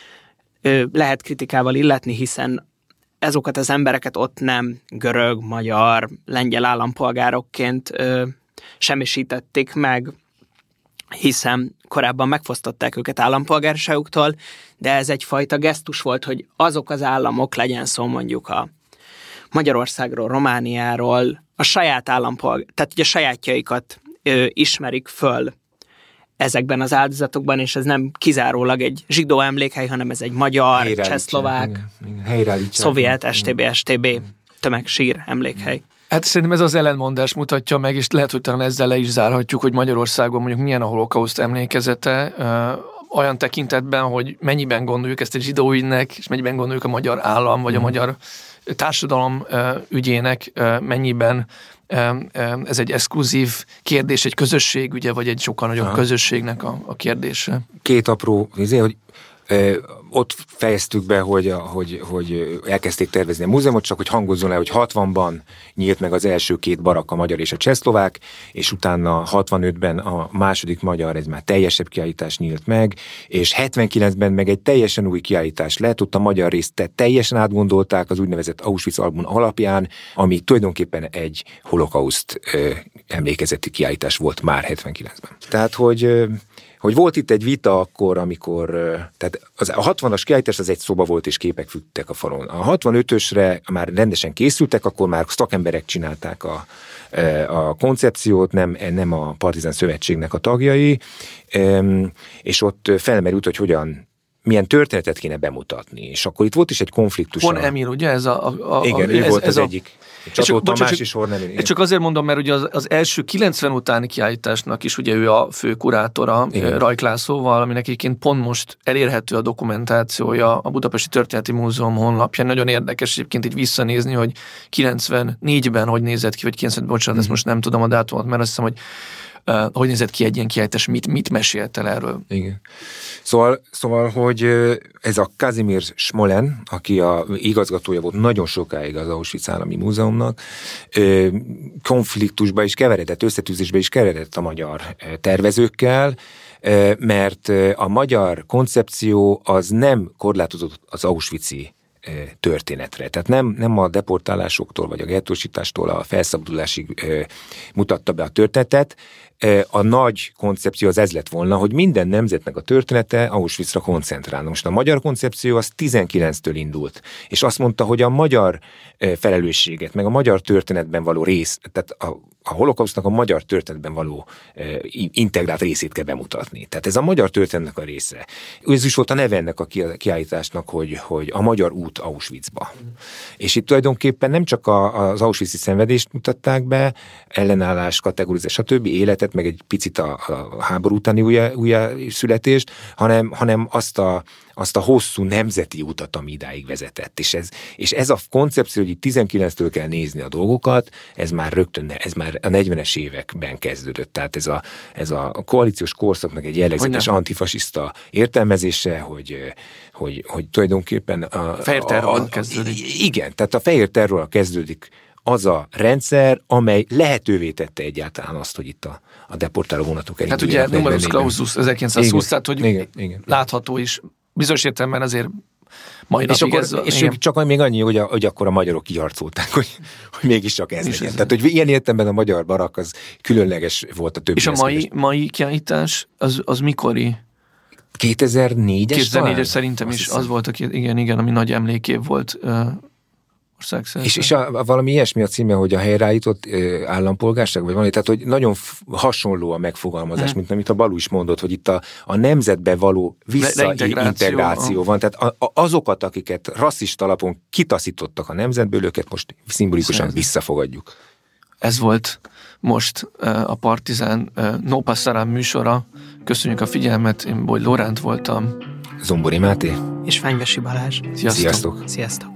lehet kritikával illetni, hiszen ezokat az embereket ott nem görög, magyar, lengyel állampolgárokként semmisítették meg, hiszen korábban megfosztották őket állampolgárságuktól, de ez egyfajta gesztus volt, hogy azok az államok, legyen szó mondjuk a Magyarországról, Romániáról, a saját tehát ugye a sajátjaikat ismerik föl ezekben az áldozatokban, és ez nem kizárólag egy zsidó emlékhely, hanem ez egy magyar, csehszlovák, szovjet, STB tömegsír emlékhely. Hát szerintem ez az ellenmondás mutatja meg, és lehet, hogy talán ezzel le is zárhatjuk, hogy Magyarországon mondjuk milyen a holokauszt emlékezete, olyan tekintetben, hogy mennyiben gondoljuk ezt egy zsidó ügynek, és mennyiben gondoljuk a magyar állam, vagy a magyar társadalom ügyének, mennyiben ez egy exkluzív kérdés, egy közösség, ugye, vagy egy sokkal nagyobb közösségnek a kérdése. Két apró, hogy ott fejeztük be, hogy elkezdték tervezni a múzeumot, csak hogy hangozzon el, hogy 60-ban nyílt meg az első két barak, a magyar és a csehszlovák, és utána 65-ben a második magyar, ez már teljesebb kiállítás nyílt meg, és 79-ben meg egy teljesen új kiállítás lett, ott a magyar részt teljesen átgondolták az úgynevezett Auschwitz album alapján, ami tulajdonképpen egy holokauszt emlékezeti kiállítás volt már 79-ben. Tehát, hogy volt itt egy vita akkor, amikor, tehát a 60-as kiállítás az egy szoba volt, és képek függtek a falon. A 65-ösre már rendesen készültek, akkor már szakemberek csinálták a koncepciót, nem a Partizán Szövetségnek a tagjai, és ott felmerült, hogy milyen történetet kéne bemutatni. És akkor itt volt is egy konfliktus. Von Emil, ugye? Igen, ő volt az egyik. Csak azért mondom, mert ugye az első 90 utáni kiállításnak is ugye ő a fő kurátora, Rajk Lászlóval, aminek egyébként pont most elérhető a dokumentációja a Budapesti Történeti Múzeum honlapján. Nagyon érdekes egyébként így visszanézni, hogy 94-ben hogy nézett ki, vagy 90-ben, bocsánat, ezt most nem tudom a dátumot, mert azt hiszem, hogy nézett ki egy ilyen kiállítás, mit mesélt el erről. Igen. Szóval, hogy ez a Kazimir Smolen, aki a igazgatója volt nagyon sokáig az Auschwitz Állami Múzeumnak, konfliktusba is keveredett, összetűzésbe is keveredett a magyar tervezőkkel, mert a magyar koncepció az nem korlátozott az auschwitzi történetre. Tehát nem a deportálásoktól vagy a gettósítástól a felszabadulásig mutatta be a történetet. A nagy koncepció az ez lett volna, hogy minden nemzetnek a története Auschwitzra koncentrálna. Most a magyar koncepció az 19-től indult, és azt mondta, hogy a magyar felelősséget, meg a magyar történetben való rész, tehát a holokausztnak a magyar történetben való integrált részét kell bemutatni. Tehát ez a magyar történetnek a része. Ez is volt a neve ennek a kiállításnak, hogy a magyar út Auschwitzba. És itt tulajdonképpen nem csak az Auschwitz-i szenvedést mutatták be, ellenállás, kategorizás, stb. Életet, meg egy picit a háború utáni újjászületést, hanem azt a hosszú nemzeti utat, ami idáig vezetett. És ez a koncepció, hogy itt 19-től kell nézni a dolgokat, ez már a 40-es években kezdődött. Tehát ez a koalíciós korszaknak egy jellegzetes antifasiszta értelmezése, hogy tulajdonképpen a fehér terrorral kezdődik. Igen, tehát a fehér terrorral kezdődik az a rendszer, amely lehetővé tette egyáltalán azt, hogy itt a deportáló vonatok elinduljanak. Tehát ugye numerus clausus 1920, tehát hogy igen. látható is. Bizonyos értelemben azért mai napig és csak még annyi, hogy akkor a magyarok kiharcolták, hogy mégiscsak ez legyen. Tehát, hogy ilyen értelemben a magyar barak az különleges volt a többi. És a mai kiállítás az mikori? 2004-es 2004-es szerintem is az volt, igen, ami nagy emlékév volt országszerte. És valami ilyesmi a címe, hogy a helyreállított állampolgárság, vagy valami, tehát hogy nagyon hasonló a megfogalmazás, mint amit a Balú is mondott, hogy itt a nemzetbe való visszaintegráció van. Tehát azokat, akiket rasszista alapon kitaszítottak a nemzetből, őket most szimbolikusan visszafogadjuk. Ez volt most a Partizán No Passaran műsora. Köszönjük a figyelmet, én Boly Lóránt voltam. Zombori Máté. És Fenyvesi Balázs. Sziasztok! Sziasztok!